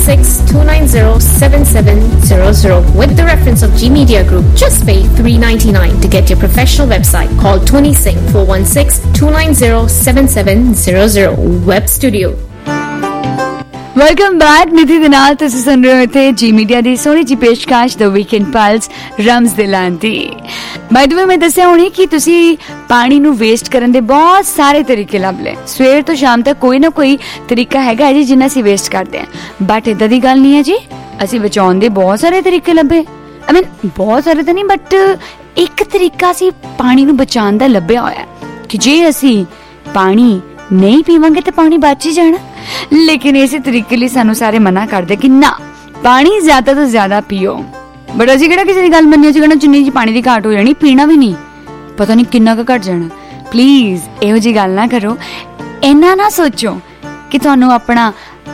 416-290-7700 with the reference of G Media Group. Just pay $3.99 to get your professional website. Call Tony Singh 416-290-7700. Web Studio.
Welcome back. Nidhi ਦੇ ਨਾਲ ਤੁਸੀਂ ਸੁਣ ਰਹੇ ਹੋ ਇੱਥੇ ਜੀ ਮੀਡੀਆ ਦੀ ਸੋਹਣੀ ਜੀ ਪੇਸ਼ਕਸ਼ ਦ ਵੀਕਐਂਡ ਪਲਸ ਰਮਜ਼ ਦਿਲਾਂ ਦੀ। ਬਾਈ ਦ ਵੇ ਮੈਂ ਦੱਸਿਆ ਹੋਣੀ ਕਿ ਤੁਸੀਂ ਪਾਣੀ ਨੂੰ ਵੇਸਟ ਕਰਨ ਦੇ ਬਹੁਤ ਸਾਰੇ ਤਰੀਕੇ ਲੱਭ ਲਏ। ਸਵੇਰ ਤੋਂ ਸ਼ਾਮ ਤੱਕ ਕੋਈ ਨਾ ਕੋਈ ਤਰੀਕਾ ਹੈਗਾ ਜੀ ਜਿੰਨਾ ਅਸੀਂ ਵੇਸਟ ਕਰਦੇ ਹਾਂ, ਬਟ ਏਦਾਂ ਦੀ ਗੱਲ ਨਹੀਂ ਹੈ ਜੀ। ਅਸੀਂ ਬਚਾਉਣ ਦੇ ਬਹੁਤ ਸਾਰੇ ਤਰੀਕੇ ਲੱਭੇ। ਆਈ ਮੀਨ ਬਹੁਤ ਸਾਰੇ ਤਾਂ ਨਹੀਂ, ਬਟ ਇੱਕ ਤਰੀਕਾ ਅਸੀਂ ਪਾਣੀ ਨੂੰ ਬਚਾਉਣ ਦਾ ਲੱਭਿਆ ਹੋਇਆ ਕਿ ਜੇ ਅਸੀਂ ਪਾਣੀ ਨਹੀਂ ਪੀਵਾਂਗੇ ਤਾਂ ਪਾਣੀ ਬਚ ਹੀ ਜਾਣਾ। ਲੇਕਿਨ ਇਸੇ ਤਰੀਕੇ ਲਈ ਸਾਨੂੰ ਸਾਰੇ ਮਨਾ ਕਰਦੇ ਕਿ ਨਾ, ਪਾਣੀ ਜ਼ਿਆਦਾ ਤੋਂ ਜ਼ਿਆਦਾ ਪੀਓ। ਬਟ ਅਸੀਂ ਕਿਹੜਾ ਕਿਸੇ ਦੀ ਗੱਲ ਮੰਨੀ? ਅਸੀਂ ਕਹਿਣਾ ਜਿੰਨੀ ਜੀ ਪਾਣੀ ਦੀ ਘਾਟ ਹੋ ਜਾਣੀ, ਪੀਣਾ ਵੀ ਨਹੀਂ, ਪਤਾ ਨਹੀਂ ਕਿੰਨਾ ਕੁ ਘਟ ਜਾਣਾ। ਪਲੀਜ਼ ਇਹੋ ਜਿਹੀ ਗੱਲ ਨਾ ਕਰੋ। ਇੰਨਾ ਨਾ ਸੋਚੋ ਕਿ ਤੁਹਾਨੂੰ ਆਪਣਾ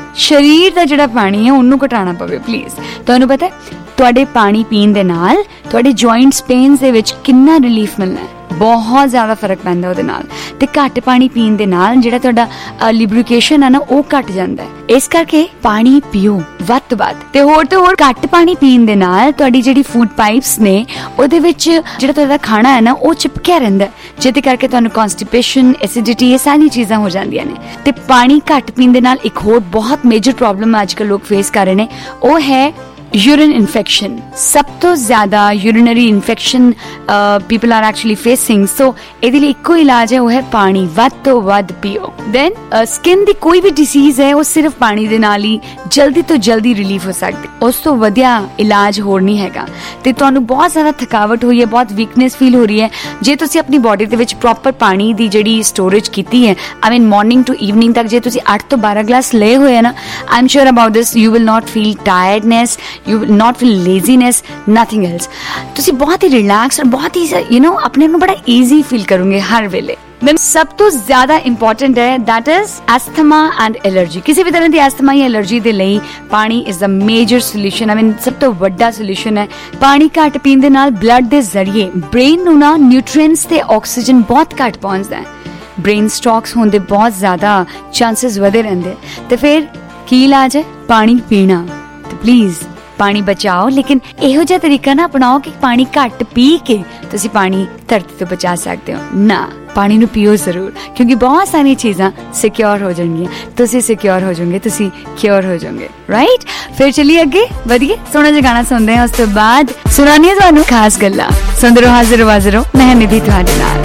ਸਰੀਰ ਦਾ ਜਿਹੜਾ ਪਾਣੀ ਹੈ ਉਹਨੂੰ ਘਟਾਉਣਾ ਪਵੇ। ਪਲੀਜ਼ ਤੁਹਾਨੂੰ ਪਤਾ ਤੁਹਾਡੇ ਪਾਣੀ ਪੀਣ ਦੇ ਨਾਲ ਤੁਹਾਡੇ ਜੁਆਇੰਟਸ ਪੇਨਸ ਦੇ ਵਿੱਚ ਕਿੰਨਾ ਰਿਲੀਫ ਮਿਲਣਾ ਹੈ, ਬਹੁਤ ਜ਼ਿਆਦਾ ਫਰਕ ਪੈਂਦਾ ਉਹਦੇ ਨਾਲ। ਤੇ ਘੱਟ ਪਾਣੀ ਪੀਣ ਦੇ ਨਾਲ ਜਿਹੜਾ ਤੁਹਾਡਾ ਲਿਬਰੀਕੇਸ਼ਨ ਹੈ ਨਾ ਉਹ ਘਟ ਜਾਂਦਾ ਹੈ। ਇਸ ਕਰਕੇ ਪਾਣੀ ਪੀਓ ਵੱਧ ਤੋਂ ਵੱਧ। ਤੇ ਹੋਰ ਤੋਂ ਹੋਰ ਘੱਟ ਪਾਣੀ ਪੀਣ ਦੇ ਨਾਲ ਤੁਹਾਡੀ ਜਿਹੜੀ ਫੂਡ ਪਾਈਪਸ ਨੇ ਉਹਦੇ ਵਿੱਚ ਜਿਹੜਾ ਤੁਹਾਡਾ ਖਾਣਾ ਹੈ ਨਾ ਉਹ ਚਿਪਕਿਆ ਰਹਿੰਦਾ, ਜਿਹਦੇ ਕਰਕੇ ਤੁਹਾਨੂੰ ਕਨਸਟੀਪੇਸ਼ਨ, ਐਸਿਡਿਟੀ, ਇਹ ਸਾਰੀਆਂ ਚੀਜ਼ਾਂ ਹੋ ਜਾਂਦੀਆਂ ਨੇ। ਤੇ ਪਾਣੀ ਘੱਟ ਪੀਣ ਦੇ ਨਾਲ ਇੱਕ ਹੋਰ ਬਹੁਤ ਮੇਜਰ ਪ੍ਰੋਬਲਮ ਅੱਜ ਕੱਲ੍ਹ ਲੋਕ ਫੇਸ ਕਰ ਰਹੇ ਨੇ, ਉਹ ਹੈ यूरिन इन्फेक्शन। सब तो ज्यादा urinary infection people are actually facing. So ਇਹਦੇ ਲਈ ਇੱਕੋ ਇਲਾਜ ਹੈ, ਉਹ ਹੈ ਪਾਣੀ ਵੱਧ ਤੋਂ ਵੱਧ ਪੀਓ। ਦੈਨ ਸਕਿਨ ਦੀ ਕੋਈ ਵੀ ਡਿਸੀਜ਼ ਹੈ ਉਹ ਸਿਰਫ ਪਾਣੀ ਦੇ ਨਾਲ ਹੀ ਜਲਦੀ ਤੋਂ ਜਲਦੀ ਰਿਲੀਫ ਹੋ ਸਕਦੀ। ਉਸ ਤੋਂ ਵਧੀਆ ਇਲਾਜ ਹੋਰ ਨਹੀਂ ਹੈਗਾ। ਤੇ ਤੁਹਾਨੂੰ ਬਹੁਤ ਜ਼ਿਆਦਾ ਥਕਾਵਟ ਹੋਈ ਹੈ, ਬਹੁਤ ਵੀਕਨੈਸ ਫੀਲ ਹੋ ਰਹੀ ਹੈ, ਜੇ ਤੁਸੀਂ ਆਪਣੀ ਬੋਡੀ ਦੇ ਵਿੱਚ ਪ੍ਰੋਪਰ ਪਾਣੀ ਦੀ ਜਿਹੜੀ ਸਟੋਰੇਜ ਕੀਤੀ ਹੈ, I mean morning to evening ਤੱਕ ਜੇ ਤੁਸੀਂ 8 ਤੋਂ 12 ਗਲਾਸ ਲਏ ਹੋਏ ਹੈ ਨਾ, I am sure about this you will not feel tiredness, you will not feel laziness, nothing else. ਤੁਸੀਂ ਬਹੁਤ ਹੀ ਰਿਲੈਕਸ ਔਰ ਬਹੁਤ ਹੀ ਆਪਣੇ ਨੂੰ ਬੜਾ ਈਜ਼ੀ ਫੀਲ ਕਰੋਗੇ ਹਰ ਵੇਲੇ। then ਸਭ ਤੋਂ ਜ਼ਿਆਦਾ ਇੰਪੋਰਟੈਂਟ ਹੈ that is asthma and allergy। ਕਿਸੇ ਵੀ ਤਰ੍ਹਾਂ ਦੀ asthma ਜਾਂ allergy ਦੇ ਲਈ ਪਾਣੀ is the major solution। I mean ਸਭ ਤੋਂ ਵੱਡਾ ਸੋਲੂਸ਼ਨ ਹੈ। ਪਾਣੀ ਘੱਟ ਪੀਣ ਦੇ ਨਾਲ ਬਲੱਡ ਦੇ ਜ਼ਰੀਏ ਬ੍ਰੇਨ ਨੂੰ ਨਾ ਨਿਊਟ੍ਰੀਐਂਟਸ ਤੇ ਆਕਸੀਜਨ ਬਹੁਤ ਘੱਟ ਪਹੁੰਚਦਾ ਹੈ। ਬ੍ਰੇਨ ਸਟ੍ਰੋਕਸ ਹੋਣ ਦੇ ਬਹੁਤ ਜ਼ਿਆਦਾ ਚਾਂਸਸ ਵਧੇ ਰਹਿੰਦੇ। ਤੇ ਫਿਰ ਕੀ ਇਲਾਜ ਹੈ? ਪਾਣੀ ਪੀਣਾ। ਤੇ ਪਲੀਜ਼ ਪਾਣੀ ਬਚਾਓ, ਲੇਕਿਨ ਇਹੋ ਜਿਹਾ ਤਰੀਕਾ ਨਾ ਅਪਣਾਓ ਕਿ ਪਾਣੀ ਘੱਟ ਪੀ ਕੇ ਤੁਸੀਂ ਪਾਣੀ ਧਰਤੀ ਤੋਂ ਬਚਾ ਸਕਦੇ ਹੋ। ਨਾ, ਪਾਣੀ ਨੂੰ ਪੀਓ ਜ਼ਰੂਰ, ਕਿਉਂਕਿ ਬਹੁਤ ਸਾਰੀਆਂ ਚੀਜ਼ਾਂ ਸਿਕਿਉਰ ਹੋ ਜਾਣਗੀਆਂ। ਤੁਸੀਂ ਸਿਕਿਉਰ ਹੋ ਜਾਓਗੇ, ਤੁਸੀਂ ਕਿਉਰ ਹੋ ਜਾਓਗੇ, ਰਾਈਟ। ਫਿਰ ਚਲਿਏ ਅੱਗੇ ਵਧੀਆ ਸੋਹਣਾ ਜਿਹਾ ਗਾਣਾ ਸੁਣਦੇ ਹਾਂ, ਉਸ ਤੋਂ ਬਾਅਦ ਸੁਣਾਉਂਦੀ ਹਾਂ ਤੁਹਾਨੂੰ ਖਾਸ ਗੱਲਾਂ। ਸੁਣਦੇ ਰਹੋ ਹਾਜ਼ਰ ਵਾਜ਼ਰ, ਮੈਂ ਨਿਧੀ ਤੁਹਾਡੇ ਨਾਲ।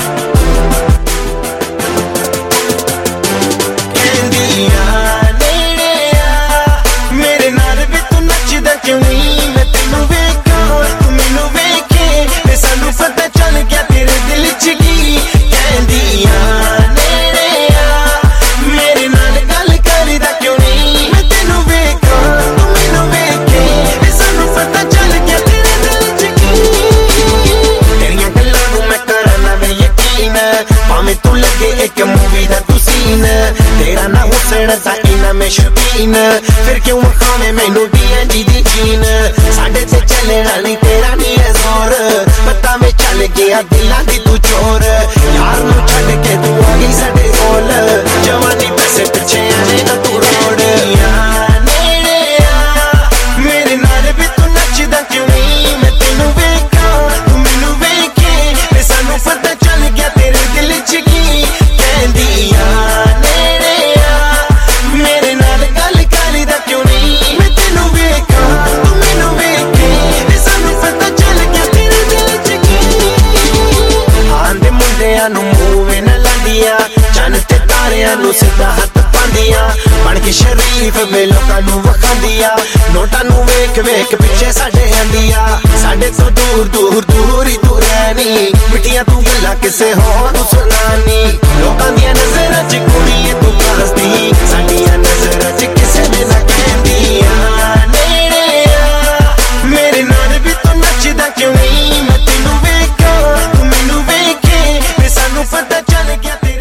तेरा ना हुसन साइना में शौकीन, फिर क्यों खावे मैनू डीएनडी दी जीन। साडे ते चले वाली तेरा नहीं है जोर, पता में चल गया दिलां दी तू चोर। यार नू छड्ड के तू आ गई साडे कोल, जवानी पैसे पिछे आने ना तू रोड। नेड़े आ मेरे नाल भी तू नचदा क्यों नहीं, मैं तेनू वेखां तू मैनू वेखे, ते सानू पता चल गया तेरे दिल च की कहंदी आ। ਸਿੱਧਾ ਹੱਥ ਪਾਉਂਦੀਆਂ ਬਣ ਕੇ ਸ਼ਰੀਫ ਵੇ ਲੋਕਾਂ ਨੂੰ ਵਖਾਉਂਦੀਆਂ, ਨੋਟਾਂ ਨੂੰ ਵੇਖ ਵੇਖ ਪਿੱਛੇ ਸਾਡੇ ਆਂਦੀਆਂ। ਸਾਡੇ ਤੋਂ ਦੂਰ ਦੂਰ ਦੂਰ ਹੀ ਤੂੰ ਰਹਿਣੀ, ਮਿੱਠੀਆਂ ਤੂੰ ਗੱਲਾਂ ਕਿਸੇ ਹੋਰ ਨੂੰ ਸੁਣਾਨੀ। ਲੋਕਾਂ ਦੀਆਂ ਨਜ਼ਰਾਂ 'ਚ ਕੁੜੀਏ ਤੂੰ ਫਸਦੀ, ਸਾਡੀਆਂ ਨਜ਼ਰਾਂ 'ਚ ਕਿਸੇ ਨੇ ਨਾ ਕਹਿੰਦੀ ਆ। ਨੇੜੇ ਆ ਮੇਰੇ ਨਾਲ ਵੀ ਤੂੰ ਨੱਚਦਾ ਕਿਉਂ ਨਹੀਂ, ਮੈਂ ਤੈਨੂੰ ਵੇਖਾਂ ਤੂੰ ਮੈਨੂੰ ਵੇਖੇ, ਤੇ ਸਾਨੂੰ ਪਤਾ ਚੱਲ ਗਿਆ ਤੇਰੇ।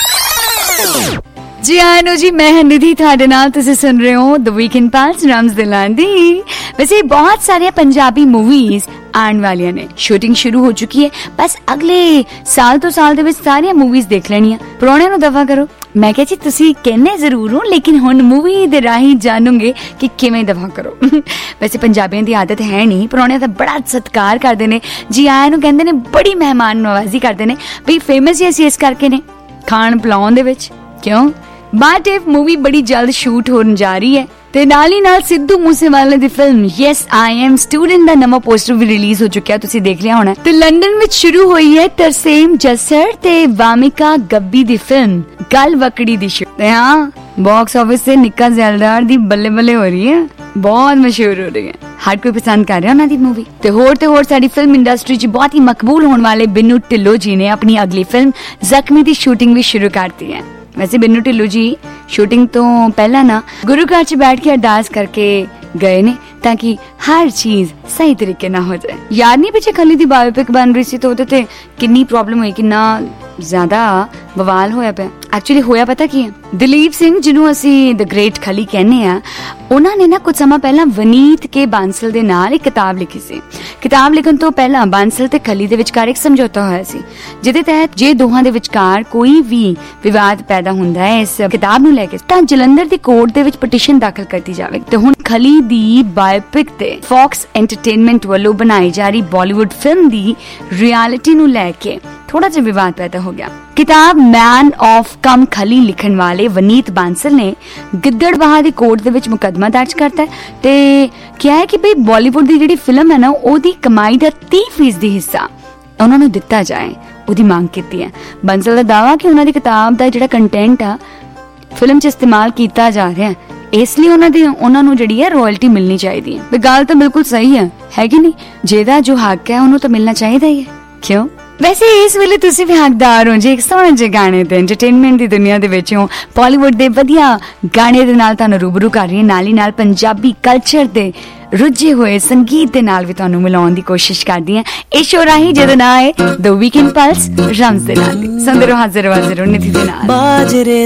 जी आनो जी, मैं निधि ਤੁਹਾਡੇ ਨਾਲ, ਤੁਸੀਂ ਸੁਣ ਰਹੇ ਹੋ ਦ ਵੀਕਐਂਡ ਪਲਸ ਰਮਜ਼ ਦਿਲਾਂ ਦੀ। वैसे बहुत सारे पंजाबी मूवीज आने वालियां ने, शूटिंग शुरू हो चुकी है, बस अगले साल तो साल दे विच सारियां मूवीज देख लेनियां। पुराणियां नूं दफा करो। मैं कहा जी तुसी कहने जरूर हो, लेकिन हुण मूवी दे राही जानोगे कि किवें दफा करो। वैसे पंजाबियों की आदत है नहीं, पुराणियां दा बड़ा सत्कार करदे ने, जी आयां नूं कहंदे ने, बड़ी मेहमान नवाजी करदे ने। भई फेमस ही असीं इस करके ने खाण पिलाउण दे विच। क्यों? बाटेव मूवी बड़ी जल्द शूट होने जा रही है, ਤੇ ਨਾਲ ਹੀ ਨਾਲ ਸਿੱਧੂ ਮੂਸੇਵਾਲੇ ਦੀ film yes I am student ਦਾ ਨਵਾਂ ਪੋਸਟਰ ਵੀ ਰਿਲੀਜ਼ ਹੋ ਚੁੱਕਿਆ, ਤੁਸੀਂ ਦੇਖ ਲਿਆ ਹੋਣਾ। ਤੇ ਲੰਡਨ ਵਿੱਚ ਸ਼ੁਰੂ ਹੋਈ ਹੈ ਤਰਸੇਮ ਜੱਸਰ ਤੇ ਵਾਮਿਕਾ ਗੱਬੀ ਦੀ ਫਿਲਮ ਗੱਲ ਵਕੜੀ ਦੀ ਸ਼ੂਟ। ਤੇ ਹਾਂ, ਬਾਕਸ ਆਫਿਸ ਤੇ ਨਿੱਕਾ ਜ਼ੈਲਦਾਰ ਦੀ ਬੱਲੇ ਬੱਲੇ ਹੋ ਰਹੀ ਹੈ, ਬਹੁਤ ਮਸ਼ਹੂਰ ਹੋ ਰਹੀ ਹੈ, ਹਰ ਕੋਈ ਪਸੰਦ ਕਰ ਰਿਹਾ ਉਹਨਾਂ ਦੀ ਮੂਵੀ। ਤੇ ਹੋਰ ਸਾਡੀ ਫਿਲਮ ਇੰਡਸਟਰੀ 'ਚ ਬਹੁਤ ਹੀ ਮਕਬੂਲ ਹੋਣ ਵਾਲੇ ਬਿੰਨੂ ਢਿੱਲੋਂ ਜੀ ਨੇ ਆਪਣੀ ਅਗਲੀ ਫਿਲਮ ਜ਼ਖਮੀ ਦੀ ਸ਼ੂਟਿੰਗ ਵੀ ਸ਼ੁਰੂ ਕਰਤੀ ਹੈ। वैसे बिन्नू ढिल्लों जी शूटिंग तो पहला ना गुरु घर च बैठ के अरदास करके गए ने ताकि हर चीज सही तरीके ना हो जाए। यार नहीं पिछे खली दी बायोपिक बन रही सी तो ਉਹਦੇ ਤੇ किन्नी प्रॉब्लम हुई, किन्ना ज्यादा बवाल होया पे। एक्चुअली होया पता की है, दलीप सिंह जिन्हों असी द ग्रेट खली कहने आ, ਉਹਨਾਂ ਨੇ ਨਾ ਕੁਝ ਸਮਾਂ ਪਹਿਲਾਂ ਵਨੀਤ ਕੇ ਬਾਂਸਲ ਦੇ ਨਾਲ ਇੱਕ ਕਿਤਾਬ ਲਿਖੀ ਸੀ। ਕਿਤਾਬ ਲਿਖਣ ਤੋਂ ਪਹਿਲਾਂ ਬਾਂਸਲ ਤੇ ਖਲੀ ਦੇ ਵਿਚਕਾਰ ਇੱਕ ਸਮਝੌਤਾ ਹੋਇਆ ਸੀ, ਜਿਹਦੇ ਤਹਿਤ ਜੇ ਦੋਹਾਂ ਦੇ ਵਿਚਕਾਰ ਕੋਈ ਵੀ ਵਿਵਾਦ ਪੈਦਾ ਹੁੰਦਾ ਹੈ ਇਸ ਕਿਤਾਬ ਨੂੰ ਲੈ ਕੇ, ਤਾਂ ਜਲੰਧਰ ਦੀ ਕੋਰਟ ਦੇ ਵਿੱਚ ਪਟੀਸ਼ਨ ਦਾਖਲ ਕਰਤੀ ਜਾਵੇ। ਤੇ ਹੁਣ ਖਲੀ ਦੀ ਬਾਇਓਪਿਕ ਤੇ ਫੌਕਸ ਐਂਟਰਟੇਨਮੈਂਟ ਵੱਲੋਂ ਬਣਾਈ ਜਾ ਰਹੀ ਬਾਲੀਵੁੱਡ ਫਿਲਮ ਦੀ ਰਿਐਲਿਟੀ ਨੂੰ ਲੈ ਕੇ थोड़ा सा विवाद पैदा हो गया। किताब मैन ऑफ कम खली लिखण वाले वनीत बांसल ने गिद्दड़बाहा दी कोर्ट दे विच मुकदमा दर्ज करता है ते क्या है कि भाई बॉलीवुड दी जिहड़ी फिल्म है ना, ओदी कमाई दा 30% हिस्सा उन्हां नूं दित्ता जाए, ओदी मांग कीती है। बांसल दा दावा कि उन्हां दी किताब दा जिहड़ा कंटेंट आ फिल्म च इस्तेमाल कीता जा रहा है, इसलिए उन्हां नूं जिहड़ी है रॉयल्टी मिलनी चाहिदी है। ते गल तां बिल्कुल सही है कि नहीं, जेदा जो हक है उन्होंने तो मिलना चाहिए ही है। क्यों? वैसे इस वेले तुसी भी हकदार हो जे एक सोहणे जे गाने ते एंटरटेनमेंट दी दुनिया दे विच हो, बॉलीवुड दे वधिया गाने दे नाल तुहानू रूबरू कर रही है, नाल ही नाल पंजाबी कल्चर दे रुझे हुए संगीत दे नाल भी तुहानू मिलाउण दी कोशिश करदी है। इस शो राही जिहदा नाम है द वीकेंड पल्स रम्स दे नाल। सुंदर हाजिर वाजिर निधि दे नाल।
बाजरे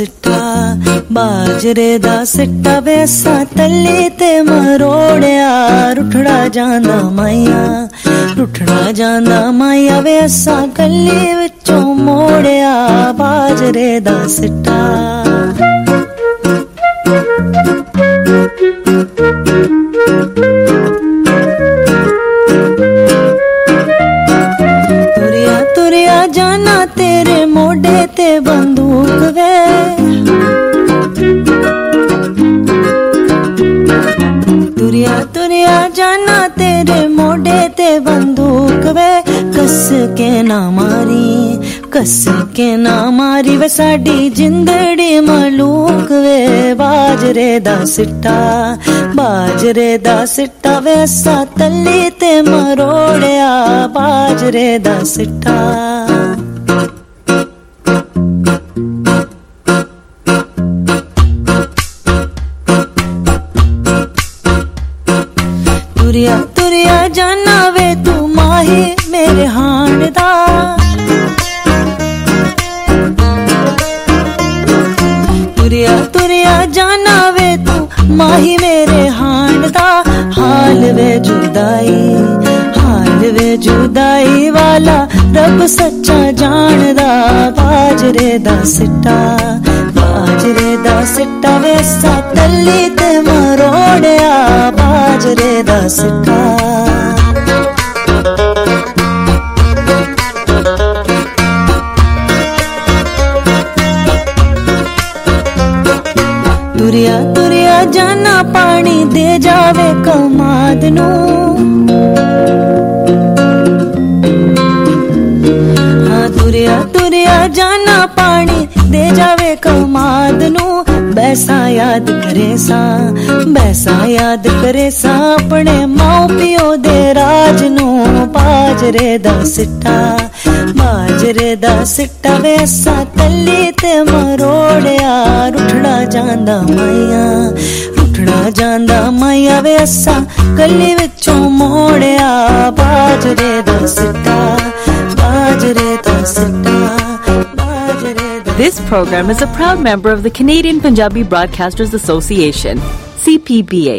दा सिट्टा वैसा तले ते मरोड़िया, रुठड़ा जांदा माया वैसा गली विचों मोड़िया, बाजरे दा सिट्टा तुरिया तुरिया जाना तेरे मोढे ते बंदूक वे, कस के ना मारी वे साडी जिंदड़ी मलूक वे। बाजरे दा सिट्टा वे असा तली ते मरोड़िया, बाजरे दा सिट्टा। तुरिया तुरिया जाना वे तू माही मेरे हाण दा, तुरिया तुरिया जाना वे तू माही मेरे हाण दा। हाल वे जुदाई वाला रब सच्चा जानदा, बाजरे दा सिट्टा वे सा तली ते मरोड़िया, बाजरे दा सिट्टा। तुरिया तुरिया जाना पानी दे जावे कमाद नू, हाँ तुरिया तुरिया जाना पानी दे जावे कमाद नू। बैसा याद करे सा अपने माओ पियो दे राज नू, बाजरे दा सिट्टा वे असा तली ते मरोड़िया। रुठड़ा जांदा माया वे असा गली विचों मोड़िया, बाजरे दा सिट्टा।
This program is a proud member of the Canadian Punjabi Broadcasters Association, CPBA.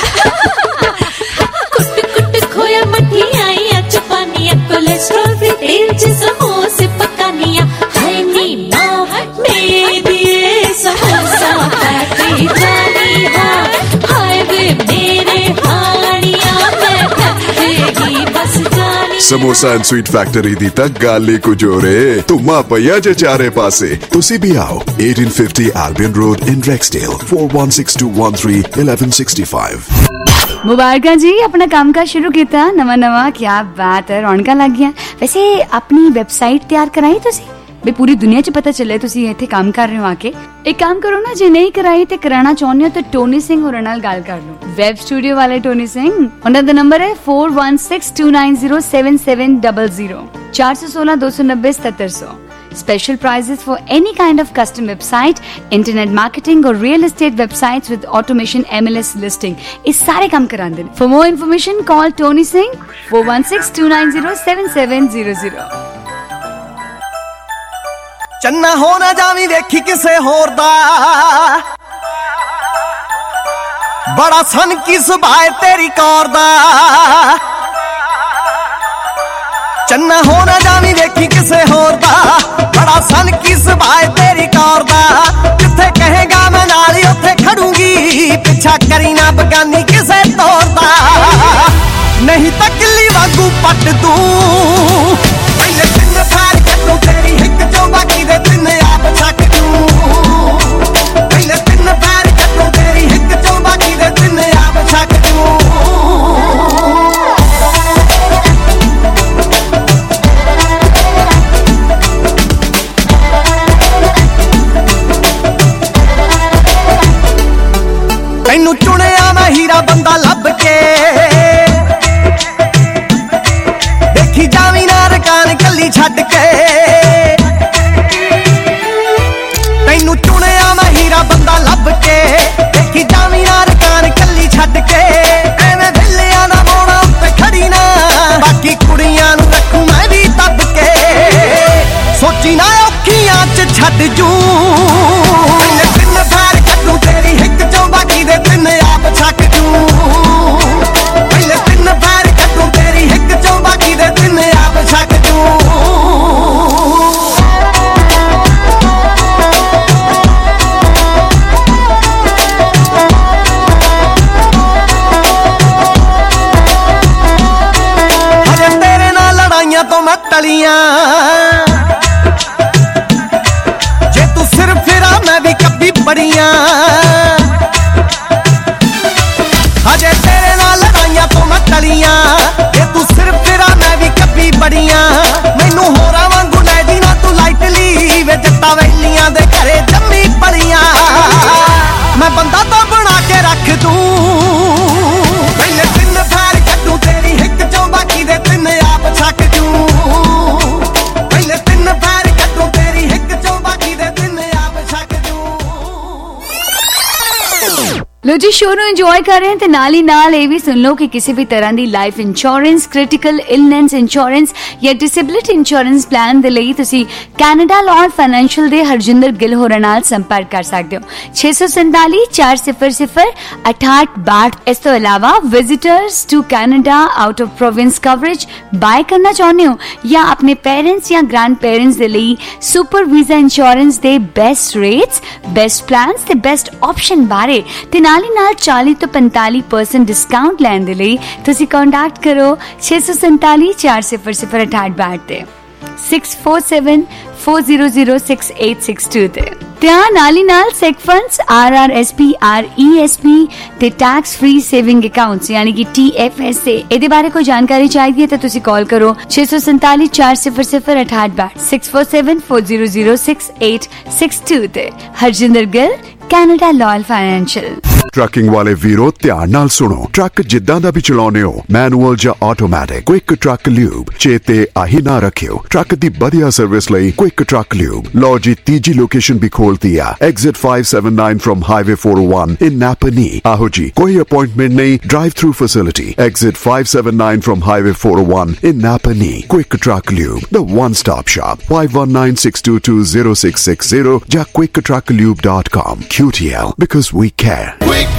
खोया मठियाइया चपानिया कोलेस्ट्रॉल फ्री तेल च समोसे पकानिया, हाय नी मां मेरी समोसा पैटी जानी हां, हाय वे मेरे हानिया मैं कहेगी बस जानी।
समोसा एंड स्वीट फैक्ट्री दी तक गाली कुजोरे, तुमा पया जे चारे पासे। तुसी भी आओ 1850 Albion Road in Rexdale 4162131165।
मुबारका जी, अपना काम का शुरू किया नवा, क्या बात है, रौनका लग गया। वैसे अपनी वेबसाइट तैयार कराई तुसी भी पूरी दुनिया च पता चले तुसी इत्थे काम कर रहे हो आके। एक काम करो ना, जे नहीं कराई ते कराना चाਹੁੰਦੇ ਹੋ तो टोनी सिंह होरां नाल गल कर लो, वेब स्टूडियो वाले टोनी सिंह। उनका नंबर है 4162907700 416 290 7700। Special prices for any kind of custom website, internet marketing or real estate websites with automation MLS listing. इस सारे काम करांदे ने। For more information, call Tony Singh 4162907700।
चन्ना हो ना जावी वेखी किसे होर दा, बड़ा सन की सुभाए तेरी कौर दा। चन्ना हो ना जावी वेखी किसे होर दा, बड़ा सन की सुभाए तेरी कौर दा। जिथे कहेगा मैं नाल ही उत्थे खड़ूंगी, पिछा करी ना बगानी किसे तोर दा। नहीं तो किल्ली वागू पट दूं, पहले दिन फार कटूं तेरी हिक चों बाकी दे दिन आप छक दूं। पहले दिन फार कटूं तेरी हिक चों बाकी दे दिन आप छक दूं। तैनू चुनिया मैं हीरा बंदा लब के, देखी जावी ना रकान कली छड़ के। तैनू चुनिया मैं हीरा बंदा लब के, देखी जावी ना रकान कली छड़ के। एवें दिलियां दा मोड़ा उत्ते खड़ी ना, बाकी कुड़ियां नू रखूं मैं भी तब के। सोची ना औखियां च छड़ जूं, दिन फार कटूं तेरी हिक चों बाकी दे दिन आप छक दूं। पहले दिन फार कटूं तेरी हिक चों बाकी दे दिन आप छक दूं। हजे तेरे नाल लड़ाइयां तो मैं टलियां, जे तू सिर फिरा मैं भी कभी बड़ियां। हजे तेरे
लो जी, शो ਨੂੰ ਇੰਜੋਏ ਕਰ ਰਹੇ ਤੇ ਨਾਲ ਹੀ ਨਾਲ ਇਹ ਵੀ ਸੁਣ ਲਓ ਕਿ ਕਿਸੇ ਵੀ ਤਰ੍ਹਾਂ ਦੀ life insurance, critical illness insurance ਜਾਂ ਡਿਸੇਬਿਲਿਟੀ ਇੰਸ਼ੋਰੈਂਸ ਪਲਾਨ ਦੇ ਲਈ ਤੁਸੀਂ ਕੈਨੇਡਾ ਲਾਅ ਫਾਈਨੈਂਸ਼ੀਅਲ ਦੇ ਹਰਜਿੰਦਰ ਗਿੱਲ ਹੋਰਾਂ ਨਾਲ ਸੰਪਰਕ ਕਰ ਸਕਦੇ ਹੋ। 647 400 6862। ਇਸ ਤੋਂ ਇਲਾਵਾ visitors to Canada out of province coverage buy ਕਰਨਾ ਚਾਹੁੰਦੇ ਹੋ ਜਾਂ ਆਪਣੇ ਪੇਰੈਂਟਸ ਜਾਂ ਗ੍ਰੈਂਡ ਪੇਰੈਂਟਸ ਦੇ ਲਈ ਸੁਪਰ ਵੀਜ਼ਾ ਇੰਸ਼ੋਰੈਂਸ ਦੇ ਬੈਸਟ ਰੇਟਸ, ਬੈਸਟ ਪਲਾਨਸ ਤੇ ਬੈਸਟ ਆਪਸ਼ਨ ਬਾਰੇ ਤੇ ਨਾਲ ਹੀ ਨਾਲ 40 ਤੋਂ 45% ਡਿਸਕਾਊਂਟ ਲੈਣ ਦੇ ਲਈ ਤੁਸੀਂ ਕੰਟੈਕਟ ਕਰੋ 647 400 6862 ਤੇ 647 400 6862 ਤੇ। ਧਿਆਨ ਨਾਲ ਹੀ ਨਾਲ ਸੈਕ ਫੰਡਸ, RRSP, RESP ਤੇ ਟੈਕਸ ਫ੍ਰੀ ਸੇਵਿੰਗ ਅਕਾਊਂਟਸ ਯਾਨੀ ਕਿ TFS ਇਹਦੇ ਬਾਰੇ ਕੋਈ ਜਾਣਕਾਰੀ ਚਾਹੀਦੀ ਹੈ ਤਾਂ ਤੁਸੀਂ ਕਾਲ ਕਰੋ 647 400 6862 647 400 6862 ਤੇ। Harjinder Gill, Canada law financial.
Trucking वाले वीरो ध्यान नाल सुनो। ट्रक जिद्दां दा भी चलाउने हो, मैनुअल जां ऑटोमैटिक, क्विक ट्रक ल्यूब चेते आही ना रखियो। ट्रक दी बढ़िया सर्विस लई क्विक ट्रक ल्यूब। लो जी, तीजी लोकेशन भी खोलती है, exit 579 from highway 401 in Napanee. आहो जी, कोई अपॉइंटमेंट नहीं, drive through facility. Exit 579 from highway 401 in Napanee. Quick truck lube, the one stop shop. 5196220660 ਜਾਂ quicktrucklube.com। QTL, because we care।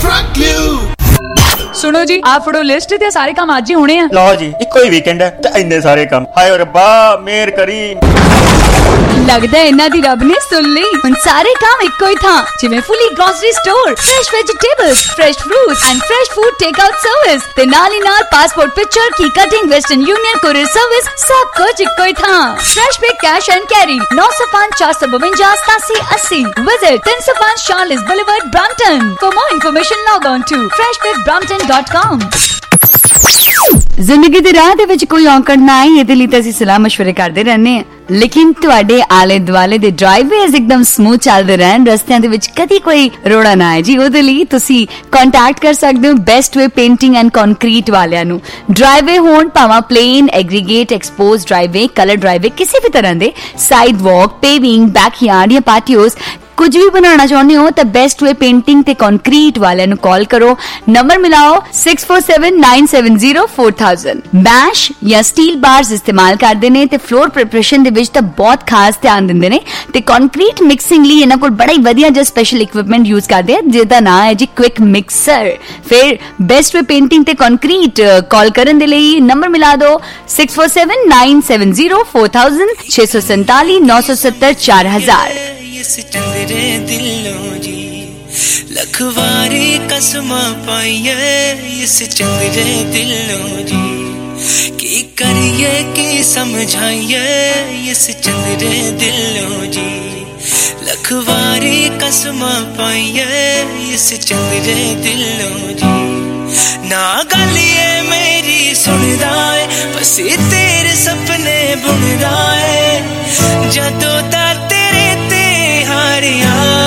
ਸੁਣੋ ਜੀ, ਆ ਫੜੋ ਲਿਸਟ ਤੇ ਸਾਰੇ ਕੰਮ ਅੱਜ ਹੀ ਹੋਣੇ ਆ।
ਲਓ ਜੀ, ਇੱਕੋ ਹੀ ਵੀਕਐਂਡ ਹੈ ਤੇ ਇੰਨੇ ਸਾਰੇ ਕੰਮ। ਹਾਏ ਰੱਬਾ ਮਿਹਰ ਕਰੀ।
ਲੱਗਦਾ ਇਹਨਾਂ ਦੀ ਰੱਬ ਨੇ ਸੁਣ ਲਈ। ਹੁਣ ਸਾਰੇ ਕੰਮ ਇੱਕੋ ਹੀ ਥਾਂ, ਜਿਵੇਂ fully grocery store, fresh vegetables, fresh fruit and fresh food take out service ਤੇ ਨਾਲ ਹੀ ਨਾਲ passport picture, key cutting, Western Union courier service, ਸਭ ਕੁਝ ਇੱਕੋ ਹੀ ਥਾਂ। Fresh pay cash and carry 905 452 8780। Visit 305 Charolais boulevard, Brampton. For more information log on to freshpaybrampton.com। ਜ਼ਿੰਦਗੀ ਦੇ ਰਾਹ ਦੇ ਵਿੱਚ ਕੋਈ ਔਕੜ ਨਾ ਆਏ, ਇਹਦੇ ਲਈ ਤਾਂ ਅਸੀਂ ਸਲਾਹ ਮਸ਼ਵਰੇ ਕਰਦੇ ਰਹਿੰਦੇ ਹਾਂ, ਲੇਕਿਨ ਤੁਹਾਡੇ ਆਲੇ ਦੁਆਲੇ ਦੇ ਡਰਾਈਵੇਜ਼ ਇੱਕਦਮ ਸਮੂਥ ਚੱਲਦੇ ਰਹਿਣ, ਰਸਤਿਆਂ ਦੇ ਵਿੱਚ ਕਦੀ ਕੋਈ ਰੋੜਾ ਨਾ ਆਏ ਜੀ, ਉਹਦੇ ਲਈ ਤੁਸੀਂ ਕੰਟੈਕਟ ਕਰ ਸਕਦੇ ਹੋ best way painting and concrete ਵਾਲਿਆਂ ਨੂੰ। ਡਰਾਈਵੇ ਹੋਣ ਭਾਵੇਂ plain, aggregate, expose driveway, colour driveway, ਕਿਸੇ ਵੀ ਤਰ੍ਹਾਂ ਦੇ ਸਾਈਡ ਵਾਕ, ਪੇਵਿੰਗ, ਬੈਕਯਾਰਡ ਜਾਂ ਪਾਟੀਓਸ, ਕੁਝ ਵੀ ਬਣਾਉਣਾ ਚਾਹੁੰਦੇ ਹੋ ਤਾਂ ਬੈਸਟ ਵੇ ਪੇਂਟਿੰਗ ਤੇ ਕੰਕਰੀਟ ਵਾਲਿਆਂ ਨੂੰ ਕਾਲ ਕਰੋ। ਨੰਬਰ ਮਿਲਾਓ 647970 4000। ਮੈਸ਼ ਜਾਂ ਸਟੀਲ ਬਾਰਸ ਇਸਤੇਮਾਲ ਕਰਦੇ ਨੇ ਤੇ ਫਲੋਰ ਪ੍ਰੀਪਰੇਸ਼ਨ ਦੇ ਵਿੱਚ ਤਾਂ ਬਹੁਤ ਖਾਸ ਧਿਆਨ ਦਿੰਦੇ ਨੇ ਤੇ ਕੰਕਰੀਟ ਮਿਕਸਿੰਗ ਲਈ ਇਹਨਾਂ ਕੋਲ ਬੜਾ ਹੀ ਵਧੀਆ ਜਿਹਾ ਸਪੈਸ਼ਲ ਇਕਵਿਪਮੈਂਟ ਯੂਜ਼ ਕਰਦੇ ਆ, ਜਿਹਦਾ ਨਾਮ ਹੈ ਜੀ ਕੁਇਕ ਮਿਕਸਰ। ਫਿਰ ਬੈਸਟ ਵੇ ਪੇਂਟਿੰਗ ਤੇ ਕੰਕਰੀਟ ਕਾਲ ਕਰਨ ਦੇ ਲਈ ਨੰਬਰ ਮਿਲਾ ਦਿਓ 647970 4000 647 970 4000।
इस चंद्रे दिलों जी लखवारी कसमा पाइए, इस चंद्रे दिलों जी की करिए की समझाइए, इस चंद्रे दिलों जी लखवारी कसमा पाइए, इस चंद्रे दिलों जी ना गलिए मेरी सुन रहा है, बस तेरे सपने बुन रहा है जदों दा तेरे ते हारिया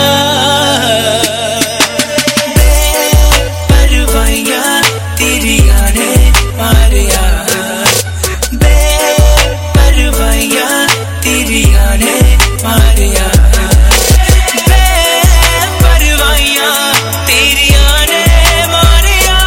बेपरवाइया तेरिया ने मारिया, बेपरवाइया तेरिया ने मारिया, बेपरवाइया तेरिया ने मारिया,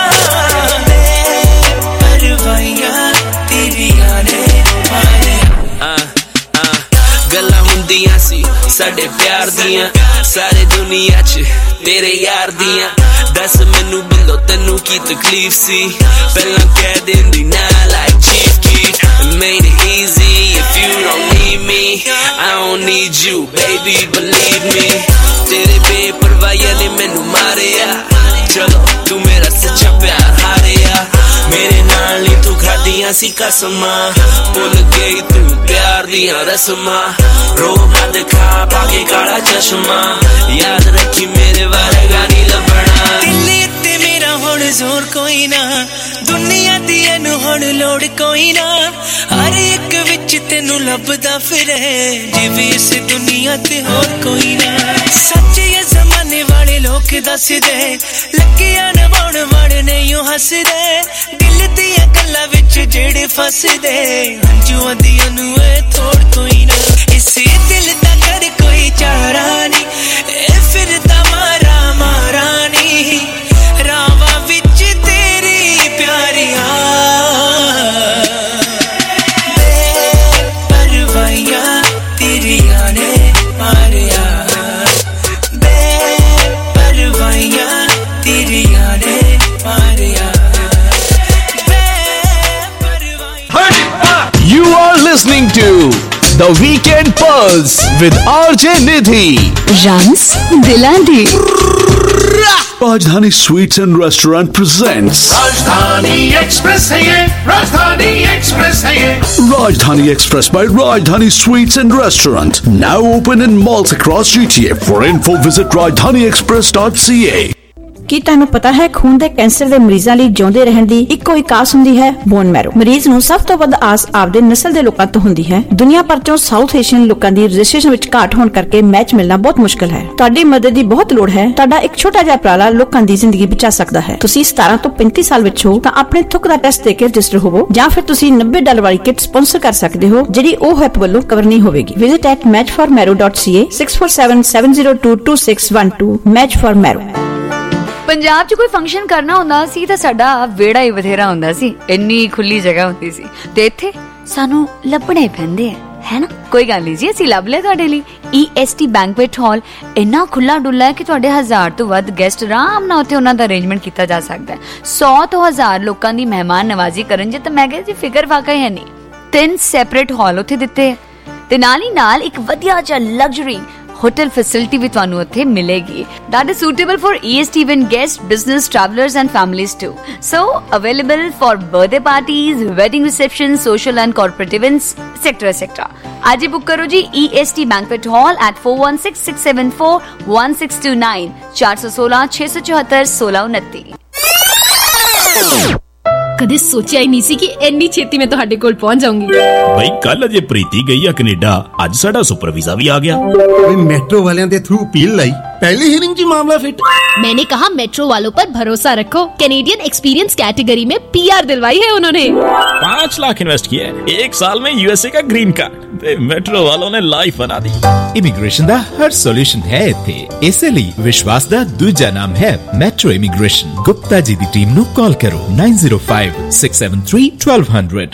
बेपरवाइया तेरिया ने मारिया। गल्लां हुंदियां सी साडे प्यार दियां, सारे दुनिया च तेरे यार दियां, दस मैनू बिल्लो तैनू की तकलीफ सी, पहला कह देंदी ना like chief keef, made it easy if you don't need me, I don't need you baby believe me, तेरे बेपरवाही ने मैनू मारिया, चलो तू मेरा सच्चा प्यार हारिया, मेरे नाल नी तू खादियां सी कसमां, भुल गई तू प्यार दियां रस्मां, रोना दिखा पाके काला चश्मा, याद रखी मेरे वारगा नी लभना, दिल ते मेरा हुण जोर कोई ना, दुनिया दी एनू हुण लोड़ कोई ना, हर एक विच तेनू लभदा फिरे, जिवें इस दुनिया ते होर कोई ना, सच ये जमाने वाले लोग दस दे, लगिया नवाउण वाले नहीं हस दे, दिल दियां गल्लां विच जेड़े फस दे, अंजुआं दियां नू थोड़ कोई ना, इसे दिल दा कर कोई चारा नी, ए फिरदा मारा मारा नी।
You are listening to The Weekend Pulse with RJ Nidhi.
Rams Dilandi.
Rajdhani Sweets and Restaurant presents
Rajdhani Express है ये, Rajdhani Express है ये.
Rajdhani Express by Rajdhani Sweets and Restaurant. Now open in malls across GTA. For info, visit rajdhaniexpress.ca.
ਕੀ ਤੁਹਾਨੂੰ ਪਤਾ ਹੈ ਖੂਨ ਦੇ ਕੈਂਸਰ ਦੇ ਮਰੀਜ਼ਾਂ ਲਈ ਜਿਉਂਦੇ ਰਹਿਣ ਦੀ ਇੱਕੋ ਇੱਕ ਆਸ ਹੁੰਦੀ ਹੈ ਬੋਨ ਮੈਰੋ। ਮਰੀਜ਼ ਨੂੰ ਸਭ ਤੋਂ ਵੱਧ ਆਸ ਆਪਦੇ ਨਸਲ ਦੇ ਲੋਕਾਂ ਤੋਂ ਹੁੰਦੀ ਹੈ। ਦੁਨੀਆ ਭਰ ਚੋਂ ਸਾਊਥ ਏਸ਼ੀਅਨ ਲੋਕਾਂ ਦੀ ਰਜਿਸਟ੍ਰੇਸ਼ਨ ਵਿੱਚ ਘਾਟ ਹੋਣ ਕਰਕੇ ਮੈਚ ਮਿਲਣਾ ਬਹੁਤ ਮੁਸ਼ਕਲ ਹੈ। ਤੁਹਾਡੀ ਮਦਦ ਦੀ ਬਹੁਤ ਲੋੜ ਹੈ। ਤੁਹਾਡਾ ਇੱਕ ਛੋਟਾ ਜਿਹਾ ਉਪਰਾਲਾ ਲੋਕਾਂ ਦੀ ਜ਼ਿੰਦਗੀ ਬਚਾ ਸਕਦਾ ਹੈ। ਤੁਸੀਂ 17 ਤੋਂ 35 ਸਾਲ ਵਿੱਚ ਹੋ ਤਾਂ ਆਪਣੇ ਥੁੱਕ ਦਾ ਟੈਸਟ ਦੇ ਕੇ ਰਜਿਸਟਰ ਹੋਵੋ ਜਾਂ ਫਿਰ ਤੁਸੀਂ $90 ਵਾਲੀ ਕਿਟ ਸਪਾਂਸਰ ਕਰ ਸਕਦੇ ਹੋ ਜਿਹੜੀ ਉਹ ਹੈਪ ਵੱਲੋਂ ਕਵਰ ਨਹੀਂ ਹੋਵੇਗੀ। Visit at matchformarrow.ca 6477022612 match for marrow।
Punjab 'ਚ ਕੋਈ ਫੰਕਸ਼ਨ ਕਰਨਾ ਹੁੰਦਾ ਸੀ ਤਾਂ ਸਾਡਾ ਵਿਹੜਾ ਹੀ ਬਥੇਰਾ ਹੁੰਦਾ ਸੀ, ਇੰਨੀ ਖੁੱਲੀ ਜਗ੍ਹਾ ਹੁੰਦੀ ਸੀ ਤੇ ਇੱਥੇ ਸਾਨੂੰ ਲੱਭਣੇ ਪੈਂਦੇ ਹੈ ਨਾ। ਕੋਈ ਗੱਲ ਨਹੀਂ ਜੀ, ਅਸੀਂ ਲੱਭ ਲਿਆ ਤੁਹਾਡੇ ਲਈ EST ਬੈਂਕੁਏਟ ਹਾਲ। ਇੰਨਾ ਖੁੱਲਾ ਡੁੱਲਾ ਹੈ ਕਿ ਤੁਹਾਡੇ 1000 ਤੋਂ ਵੱਧ ਗੈਸਟ ਆਰਾਮ ਨਾਲ ਉੱਥੇ ਉਹਨਾਂ ਦਾ ਅਰੇਂਜਮੈਂਟ ਕੀਤਾ ਜਾ ਸਕਦਾ ਹੈ। 100 ਤੋਂ 1000 ਲੋਕਾਂ ਦੀ ਮਹਿਮਾਨ ਨਵਾਜ਼ੀ ਕਰਨ ਜੇ ਤਾਂ ਮੈਂ ਕਿਹਾ ਜੀ ਫਿਕਰ ਵਾਕਈ ਹੈ ਨਹੀਂ। 3 ਸੈਪਰੇਟ ਹਾਲ ਉੱਥੇ ਦਿੱਤੇ ਤੇ ਨਾਲ ਹੀ ਨਾਲ ਇੱਕ ਵਧੀਆ ਜਿਹਾ ਲਗਜ਼ਰੀ hotel facility भी ਤੁਹਾਨੂੰ ਉੱਥੇ ਮਿਲੇਗੀ that is suitable for EST event guests, business travelers and families too. So available for birthday parties, wedding receptions, social and corporate events, etc. आज ही बुक करो जी EST banquet hall at 4166741629 416 674 1629।
ਕਦੇ ਸੋਚਿਆ ਹੀ ਨਹੀਂ ਸੀ ਕਿ ਇੰਨੀ ਛੇਤੀ ਮੈਂ ਤੁਹਾਡੇ ਕੋਲ ਪਹੁੰਚ ਜਾਊਂਗੀ।
ਬਈ ਕੱਲ ਅਜੇ ਪ੍ਰੀਤੀ ਗਈ ਆ ਕੈਨੇਡਾ, ਅੱਜ ਸਾਡਾ ਸੁਪਰ ਵੀਜ਼ਾ ਵੀ ਆ ਗਿਆ।
मेट्रो वाले दे थ्रू अपील लाई, पहली हियरिंग जी मामला फिट।
मैंने कहा मेट्रो वालों पर भरोसा रखो। कैनेडियन एक्सपीरियंस कैटेगरी में PR दिलवाई है उन्होंने।
5 लाख इन्वेस्ट किया है, 1 साल में USA का ग्रीन कार्ड। मेट्रो वालों ने लाइफ बना दी।
इमिग्रेशन दा हर सॉल्यूशन है इत्थे, इसलिए विश्वास दा दूजा नाम है मेट्रो इमिग्रेशन। गुप्ता जी दी टीम नु कॉल करो 9056731200।